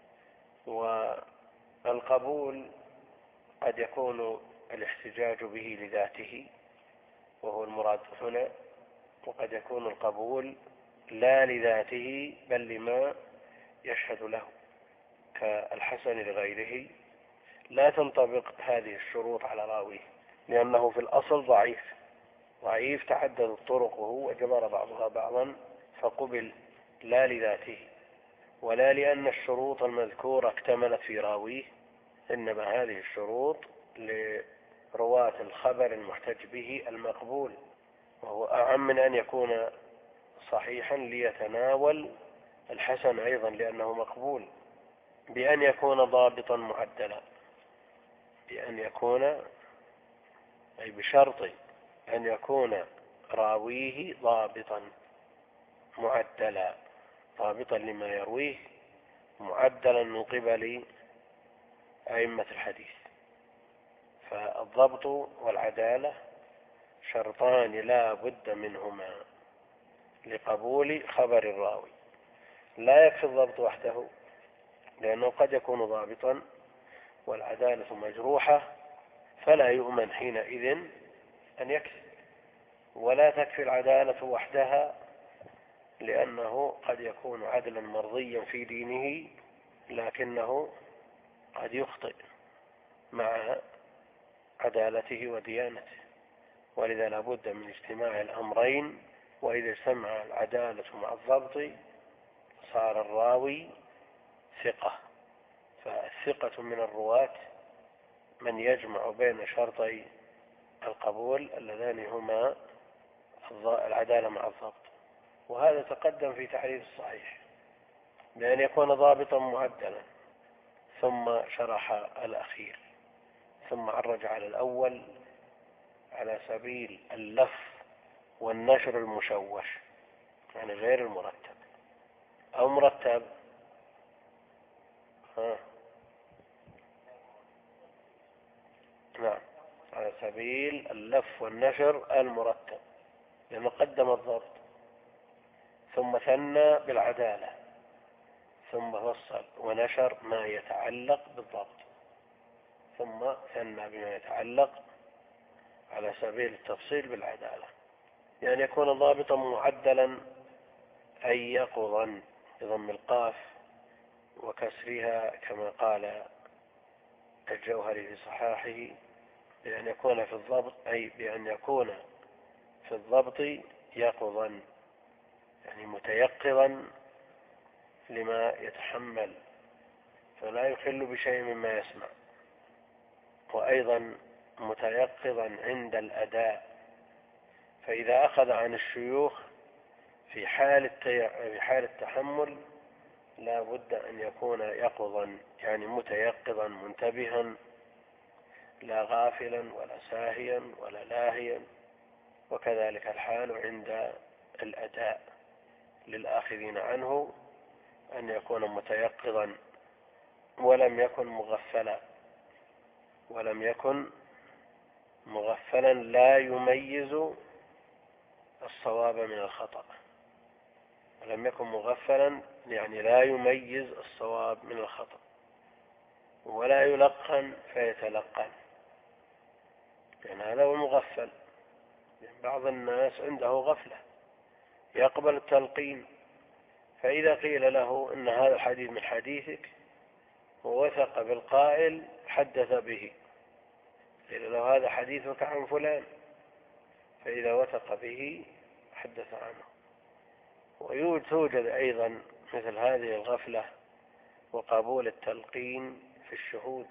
والقبول قد يكون الاحتجاج به لذاته وهو المراد هنا، وقد يكون القبول لا لذاته بل لما يشهد له كالحسن لغيره. لا تنطبق هذه الشروط على راويه لأنه في الأصل ضعيف ضعيف تعددت طرقه وجبر بعضها بعضا فقبل لا لذاته ولا لأن الشروط المذكورة اكتملت في راويه، إنما هذه الشروط لرواة الخبر المحتج به المقبول، وهو أعم من أن يكون صحيحا ليتناول الحسن أيضا لأنه مقبول، بأن يكون ضابطا معدلا، بأن يكون أي بشرط أن يكون راويه ضابطا معدلا، ضابطا لما يرويه معدلا من قبل أئمة الحديث. فالضبط والعدالة شرطان لا بد منهما لقبول خبر الراوي. لا يكفي الضبط وحده لأنه قد يكون ضابطا والعدالة مجروحة فلا يؤمن حينئذ أن يكذب، ولا تكفي العدالة وحدها لأنه قد يكون عدلا مرضيا في دينه لكنه قد يخطئ مع عدالته وديانته، ولذا لا بد من اجتماع الأمرين. وإذا اجتمع العدالة مع الضبط صار الراوي ثقة. فالثقة من الرواة من يجمع بين شرطي القبول اللذان هما العدالة مع الضبط. وهذا تقدم في تعريف الصحيح بأن يكون ضابطا معدلا، ثم شرح الأخير ثم عرج على الأول على سبيل اللف والنشر المشوش، يعني غير المرتب أو مرتب ها. نعم، على سبيل اللف والنشر المرتب، لأنه قدم الضبط ثم ثنى بالعدالة ثم فصل ونشر ما يتعلق بالضبط ثم ثنى بما يتعلق على سبيل التفصيل بالعدالة، يعني يكون ضابطا معدلا أي يقظا بضم القاف وكسرها كما قال الجوهري في صحاحه، بأن يكون في الضبط أي بأن يكون في الضبط يقظا، يعني متيقظا لما يتحمل فلا يخل بشيء مما يسمع، وأيضا متيقظا عند الأداء، فإذا أخذ عن الشيوخ في حال في حال التحمل لا بد أن يكون يقظا، يعني متيقظا منتبها لا غافلا ولا ساهيا ولا لاهيا. وكذلك الحال عند الأداء للآخذين عنه أن يكون متيقظا ولم يكن مغفلا ولم يكن مغفلا لا يميز الصواب من الخطأ. ولم يكن مغفلا يعني لا يميز الصواب من الخطأ، ولا يلقن فيتلقن، يعني هذا هو المغفل. يعني بعض الناس عنده غفلة يقبل التلقين، فإذا قيل له إن هذا الحديث من حديثك ووثق بالقائل حدث به، قيل له هذا حديثك عن فلان، فإذا وثق به حدث عنه. ويوجد أيضا مثل هذه الغفلة وقبول التلقين في الشهود،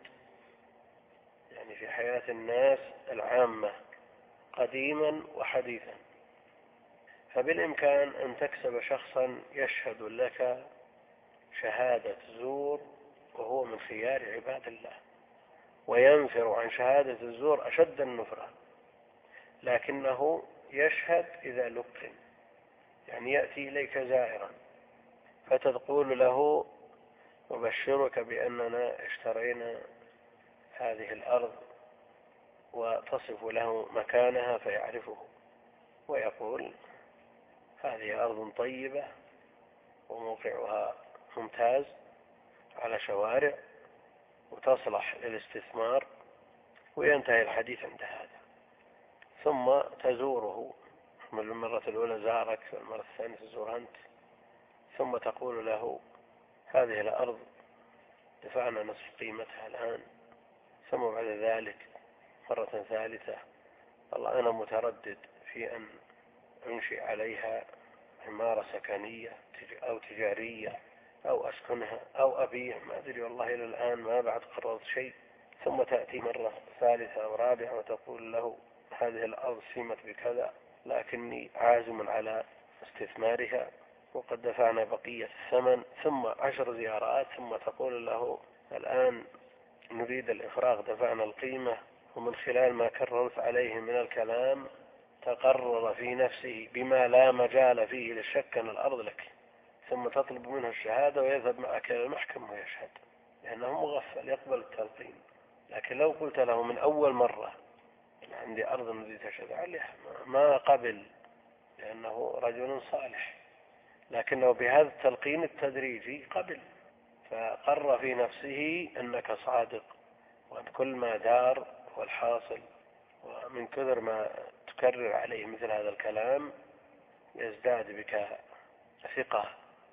يعني في حياة الناس العامة قديما وحديثا. فبالإمكان أن تكسب شخصا يشهد لك شهادة زور وهو من خيار عباد الله، وينفر عن شهادة الزور أشد النفرة، لكنه يشهد إذا لقن، يعني يأتي إليك زائرا فتقول له أبشرك بأننا اشترينا هذه الأرض، وتصف له مكانها فيعرفه ويقول هذه أرض طيبة وموقعها ممتاز على شوارع وتصلح للاستثمار، وينتهي الحديث عند هذا. ثم تزوره، من المرة الأولى زارك، والمرة الثانية تزور أنت، ثم تقول له هذه الأرض دفعنا نصف قيمتها الآن، ثم بعد ذلك مرة ثالثة والله أنا متردد في أن أنشئ عليها عمارة سكنية أو تجارية أو أسكنها أو أبيع، ما أدري والله إلى الآن ما بعد قررت شيء. ثم تأتي مرة ثالثة أو رابعة وتقول له هذه الأرض سمت بكذا، لكني عازم على استثمارها وقد دفعنا بقية الثمن. ثم عشر زيارات، ثم تقول له الآن نريد الإفراغ، دفعنا القيمة. ومن خلال ما كررت عليه من الكلام تقرر في نفسه بما لا مجال فيه للشك أن الأرض لك، ثم تطلب منه الشهادة ويذهب معك إلى المحكمة ويشهد، لأنه مغفل يقبل التلقين. لكن لو قلت له من أول مرة عندي أرض نريد تشهد عليها ما قبل، لأنه رجل صالح، لكنه بهذا التلقين التدريجي قبل، فقر في نفسه أنك صادق، وأن كل ما دار والحاصل. ومن كثر ما تكرر عليه مثل هذا الكلام يزداد بك ثقة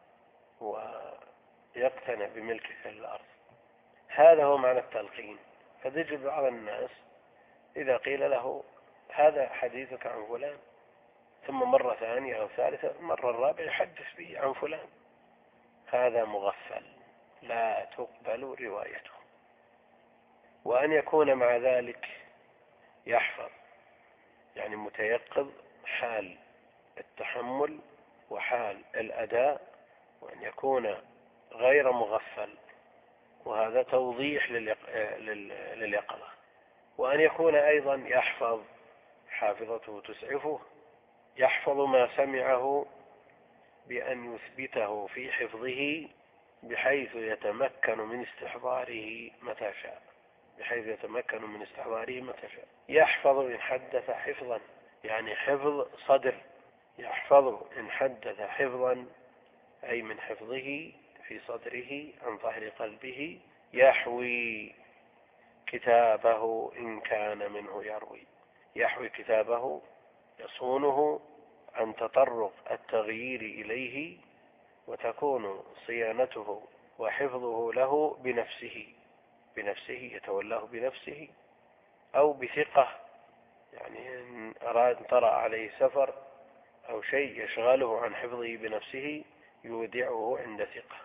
ويقتنع بملكك للأرض. هذا هو معنى التلقين. فتجد بعض الناس إذا قيل له هذا حديثك عن فلان، ثم مرة ثانية أو ثالثة مرة الرابعة يحدث به عن فلان، هذا مغفل لا تقبل روايته. وأن يكون مع ذلك يحفظ، يعني متيقظ حال التحمل وحال الأداء، وأن يكون غير مغفل، وهذا توضيح لليقظة. وأن يكون أيضا يحفظ، حافظته تسعفه، يحفظ ما سمعه بأن يثبته في حفظه بحيث يتمكن من استحضاره متى شاء، بحيث يتمكن من استحضاره متى شاء. يحفظ إن حدث حفظا، يعني حفظ صدر، يحفظ إن حدث حفظا أي من حفظه في صدره عن ظهر قلبه. يحوي كتابه إن كان منه يروي، يحوي كتابه يصونه عن تطرق التغيير إليه، وتكون صيانته وحفظه له بنفسه، بنفسه يتولاه بنفسه أو بثقة، يعني إن أراد طرأ عليه سفر أو شيء يشغله عن حفظه بنفسه يودعه عند ثقة.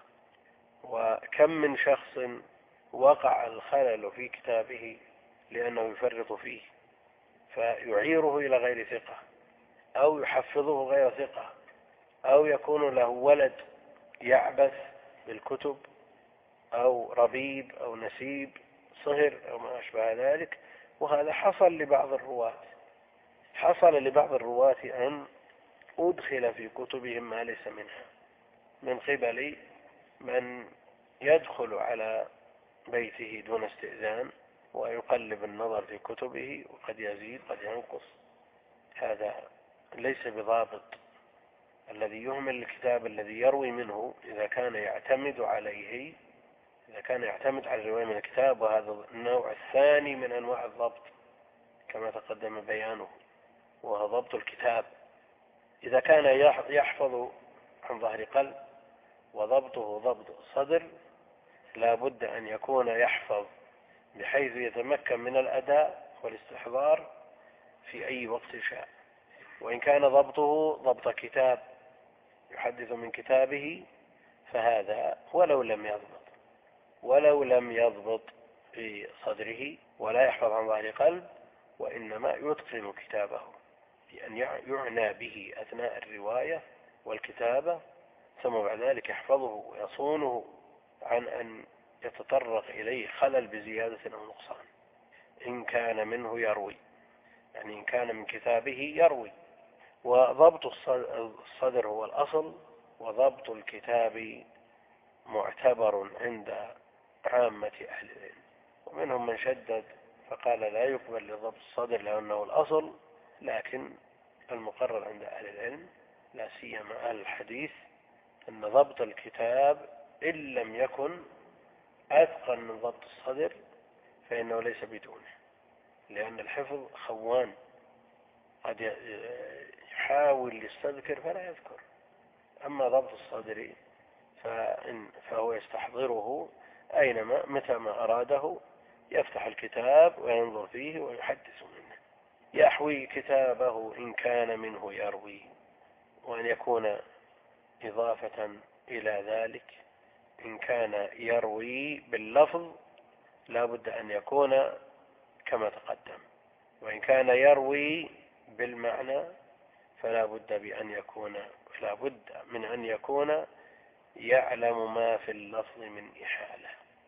وكم من شخص وقع الخلل في كتابه لأنه يفرط فيه فيعيره إلى غير ثقة، أو يحفظه غير ثقة، أو يكون له ولد يعبث بالكتب، أو ربيب أو نسيب صهر أو ما أشبه ذلك. وهذا حصل لبعض الرواة، حصل لبعض الرواة أن أدخل في كتبهم ما ليس منها من قبل من يدخل على بيته دون استئذان ويقلب النظر في كتبه وقد يزيد قد ينقص. هذا ليس بضابط. الذي يهمل الكتاب الذي يروي منه إذا كان يعتمد عليه إذا كان يعتمد على الرواية من الكتاب، وهذا النوع الثاني من أنواع الضبط كما تقدم بيانه، وهو ضبط الكتاب. إذا كان يحفظ عن ظهر قلب وضبطه ضبط صدر، لا بد أن يكون يحفظ بحيث يتمكن من الأداء والاستحضار في أي وقت شاء. وإن كان ضبطه ضبط كتاب يحدث من كتابه فهذا ولو لم يضبط ولو لم يضبط في صدره ولا يحفظ عن ظهر قلب، وإنما يتقن كتابه بأن يعنى به أثناء الرواية والكتابة، ثم بعد ذلك يحفظه ويصونه عن أن يتطرق إليه خلل بزيادة أو نقصان. إن كان منه يروي، يعني إن كان من كتابه يروي. وضبط الصدر هو الأصل، وضبط الكتاب معتبر عند عامة أهل العلم. ومنهم من شدد فقال لا يقبل لضبط الصدر لأنه الأصل، لكن المقرر عند أهل العلم لا سيما أهل الحديث أن ضبط الكتاب إن لم يكن أثقل من ضبط الصدر فإنه ليس بدونه، لأن الحفظ خوان، قد يحاول يستذكر فلا يذكر. أما ضبط الصدر فإن فهو يستحضره أينما متى ما أراده، يفتح الكتاب وينظر فيه ويحدث منه. يحوي كتابه إن كان منه يروي، وأن يكون إضافة إلى ذلك إن كان يروي باللفظ لا بد أن يكون كما تقدم، وإن كان يروي بالمعنى فلا بد بأن يكون لا بد من أن يكون يعلم ما في اللفظ من إحالة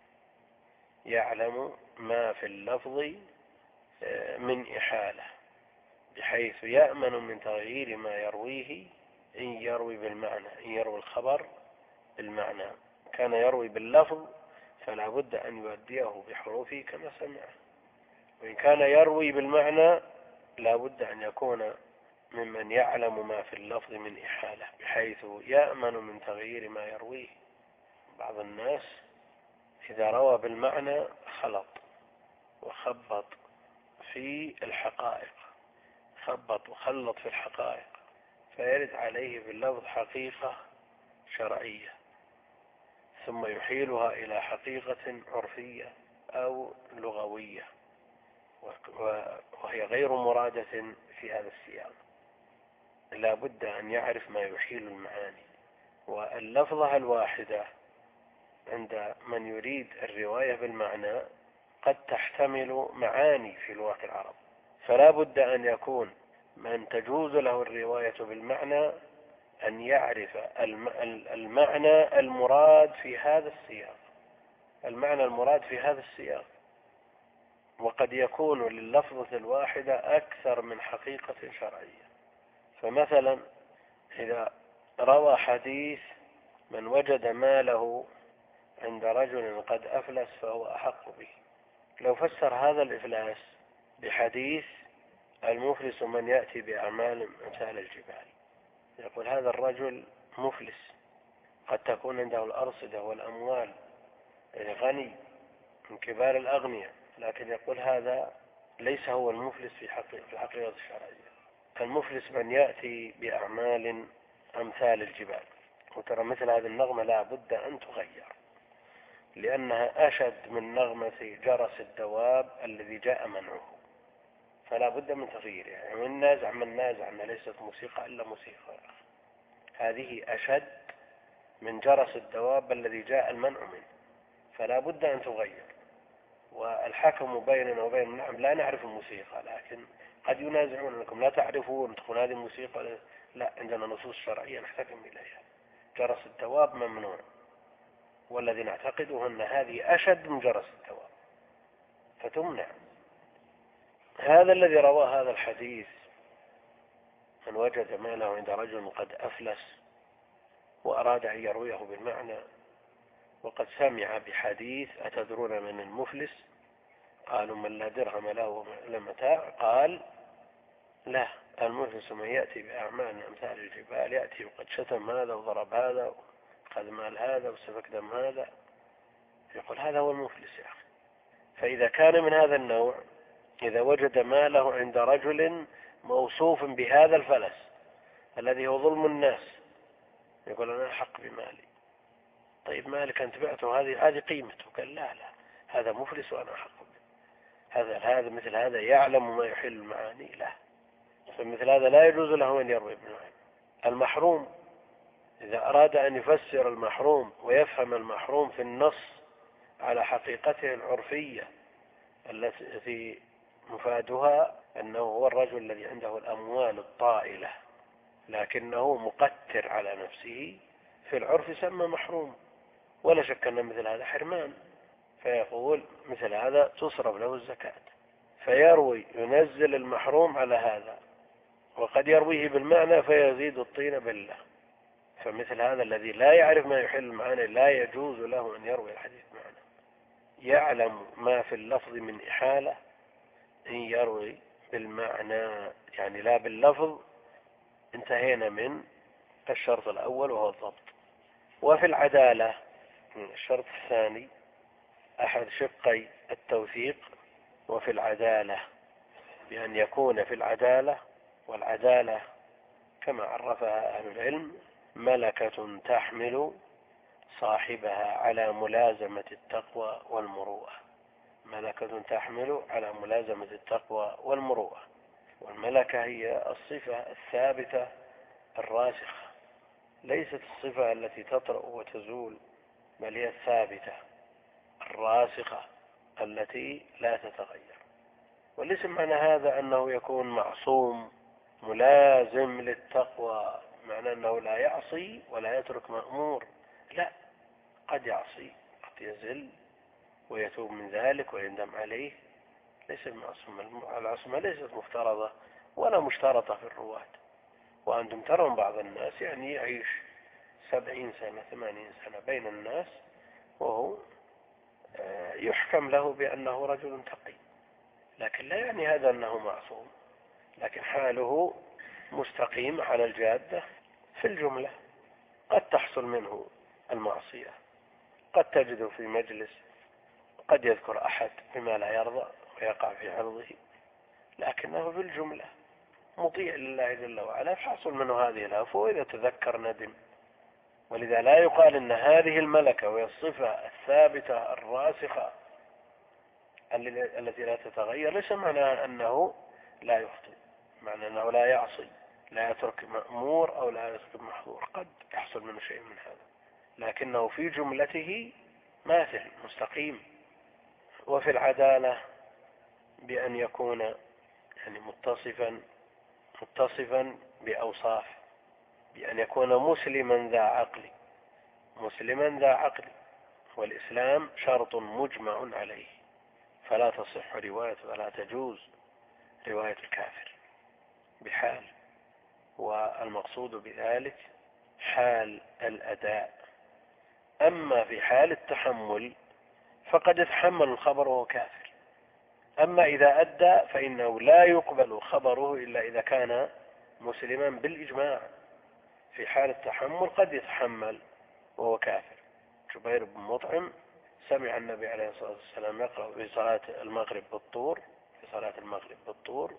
يعلم ما في اللفظ من إحالة بحيث يأمن من تغيير ما يرويه. إن يروي بالمعنى إن يروي الخبر بالمعنى كان يروي باللفظ فلا بد أن يؤديه بحروفه كما سمعه، وإن كان يروي بالمعنى لا بد أن يكون ممن يعلم ما في اللفظ من إحالة بحيث يأمن من تغيير ما يرويه. بعض الناس إذا روى بالمعنى خلط وخبط في الحقائق خبط وخلط في الحقائق فيرد عليه باللفظ حقيقة شرعية ثم يحيلها إلى حقيقة عرفية أو لغوية وهي غير مرادة في هذا السياق. لا بد أن يعرف ما يحيل المعاني. واللفظة الواحدة عند من يريد الرواية بالمعنى قد تحتمل معاني في لغة العرب، فلا بد أن يكون من تجوز له الرواية بالمعنى أن يعرف المعنى المراد في هذا السياق المعنى المراد في هذا السياق وقد يكون لللفظة الواحدة أكثر من حقيقة شرعية. فمثلا إذا روى حديث من وجد ماله عند رجل قد أفلس فهو أحق به، لو فسر هذا الإفلاس بحديث المفلس من يأتي بأعمال أمثال الجبال، يقول هذا الرجل مفلس، قد تكون عنده الأرصدة والأموال، غني من كبار الأغنياء، لكن يقول هذا ليس هو المفلس في الحقيقة الشرعية. المفلس من يأتي بأعمال أمثال الجبال. وترى مثل هذه النغمة لا بد أن تغير، لأنها أشد من نغمة جرس الدواب الذي جاء منعه، فلا بد من تغييرها. يعني من نازع من نازع أن ليست موسيقى إلا موسيقى، هذه أشد من جرس الدواب الذي جاء المنع منه، فلا بد أن تغير. والحكم بيننا وبين نعم لا نعرف الموسيقى، لكن قد ينازعون أنكم لا تعرفون تقول هذه الموسيقى، لا، عندنا نصوص شرعية نحتكم إليها. جرس الدواب ممنوع، والذي نعتقده أن هذه أشد من جرس الدواب فتمنع. هذا الذي روى هذا الحديث من وجد ماله عند رجل قد أفلس وأراد أن يرويه بالمعنى، وقد سمع بحديث أتدرون من المفلس، قالوا من لا درهم له ولا متاع، قال لا، المفلس من يأتي بأعمال أمثال الجبال، يأتي وقد شتم هذا وضرب هذا وأخذ مال هذا وسفك دم هذا، يقول هذا هو المفلس يا أخي. فإذا كان من هذا النوع، إذا وجد ماله عند رجل موصوف بهذا الفلس الذي هو ظلم الناس، يقول أنا أحق بمالي. طيب مالك أنت بعته، هذه هذه قيمته. قال لا لا، هذا مفلس وأنا أحق به. هذا هذا مثل هذا يعلم ما يحل المعاني، لا، فمثل هذا لا يجوز له أن يروي ابن معين. المحروم إذا أراد أن يفسر المحروم ويفهم المحروم في النص على حقيقته العرفية التي مفادها أنه هو الرجل الذي عنده الأموال الطائلة لكنه مقتر على نفسه، في العرف سمى محروم، ولا شك أن مثل هذا حرمان، فيقول مثل هذا تصرف له الزكاة. فيروي ينزل المحروم على هذا، وقد يرويه بالمعنى فيزيد الطين بالله. فمثل هذا الذي لا يعرف ما يحل المعنى لا يجوز له أن يروي الحديث معنى. يعلم ما في اللفظ من إحالة إن يروي بالمعنى، يعني لا باللفظ. انتهينا من الشرط الأول وهو الضبط. وفي العدالة الشرط الثاني أحد شقي التوثيق. وفي العدالة بأن يكون في العدالة، والعدالة كما عرفها أهل العلم ملكة تحمل صاحبها على ملازمة التقوى والمروءة. ملكة تحمل على ملازمة التقوى والمروءة. والملكة هي الصفة الثابتة الراسخة، ليست الصفة التي تطرأ وتزول، بل هي الثابتة الراسخة التي لا تتغير. وليس معنى هذا أنه يكون معصوم ملازم للتقوى، معنى أنه لا يعصي ولا يترك مأمور، لا، قد يعصي، قد يزل ويتوب من ذلك ويندم عليه. ليس المعصوم، العصمة ليست مفترضة ولا مشترطة في الرواة. وأنتم ترون بعض الناس يعني يعيش سبعين سنة ثمانين سنة بين الناس وهو يحكم له بأنه رجل تقي، لكن لا يعني هذا أنه معصوم، لكن حاله مستقيم على الجادة في الجملة. قد تحصل منه المعصية، قد تجده في مجلس قد يذكر أحد بما لا يرضى ويقع في عرضه، لكنه في الجملة مطيع لله جل وعلا، فحصل منه هذه الآفة وإذا تذكر ندم. ولذا لا يقال إن هذه الملكة وهي الصفة الثابتة الراسخة التي لا تتغير، ليس معنى أنه لا يخطئ، معنى أنه لا يعصي، لا يترك مأمور أو لا يترك محظور، قد يحصل منه شيء من هذا، لكنه في جملته ماثل مستقيم. وفي العدالة بأن يكون يعني متصفا متصفا بأوصاف، بأن يكون مسلما ذا عقل، مسلما ذا عقل. والإسلام شرط مجمع عليه، فلا تصح رواية ولا تجوز رواية الكافر بحال. والمقصود بذلك حال الأداء. أما في حال التحمل فقد يتحمل الخبر وهو كافر، أما إذا أدى فإنه لا يقبل خبره إلا إذا كان مسلما بالإجماع. في حال التحمل قد يتحمل وهو كافر. جبير بن مطعم سمع النبي عليه الصلاة والسلام يقرأ في صلاة المغرب بالطور، في صلاة المغرب بالطور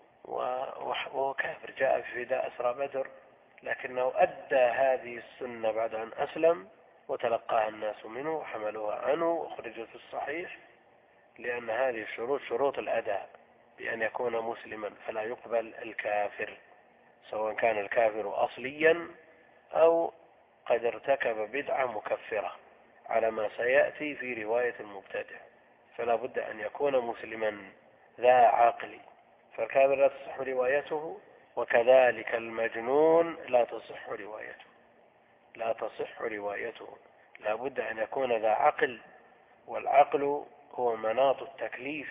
وهو كافر، جاء في فداء أسرى بدر، لكنه أدى هذه السنة بعد أن أسلم وتلقاها الناس منه وحملوها عنه وخرجت في الصحيح، لأن هذه الشروط شروط الأداء، بأن يكون مسلما، فلا يقبل الكافر سواء كان الكافر أصليا أو قد ارتكب بدعة مكفرة على ما سيأتي في رواية المبتدع. فلا بد أن يكون مسلما ذا عقل، فالكافر لا تصح روايته، وكذلك المجنون لا تصح روايته، لا تصح روايته. لا بد أن يكون ذا عقل، والعقل هو مناط التكليف،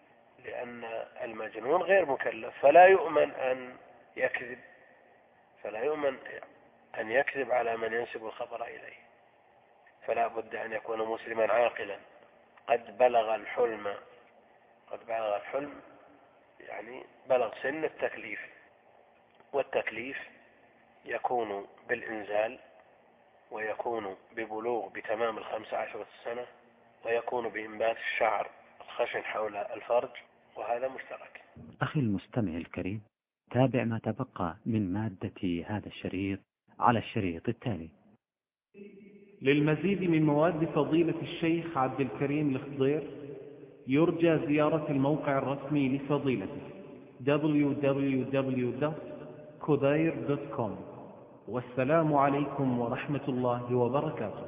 لأن المجنون غير مكلف، فلا يؤمن أن يكذب، فلا يؤمن أن يكذب على من ينسب الخبر إليه. فلا بد أن يكون مسلما عاقلا قد بلغ الحلم، قد بلغ الحلم يعني بلغ سن التكليف، والتكليف يكون بالإنزال، ويكون ببلوغ بتمام الخمس عشرة سنة، ويكون بإنبات الشعر الخشن حول الفرج، وهذا مشترك. أخي المستمع الكريم، تابع ما تبقى من مادة هذا الشريط على الشريط التالي. للمزيد من مواد فضيلة الشيخ عبد الكريم الخضير يرجى زيارة الموقع الرسمي لفضيلته دبليو دبليو دبليو دوت كوداير دوت كوم. والسلام عليكم ورحمة الله وبركاته.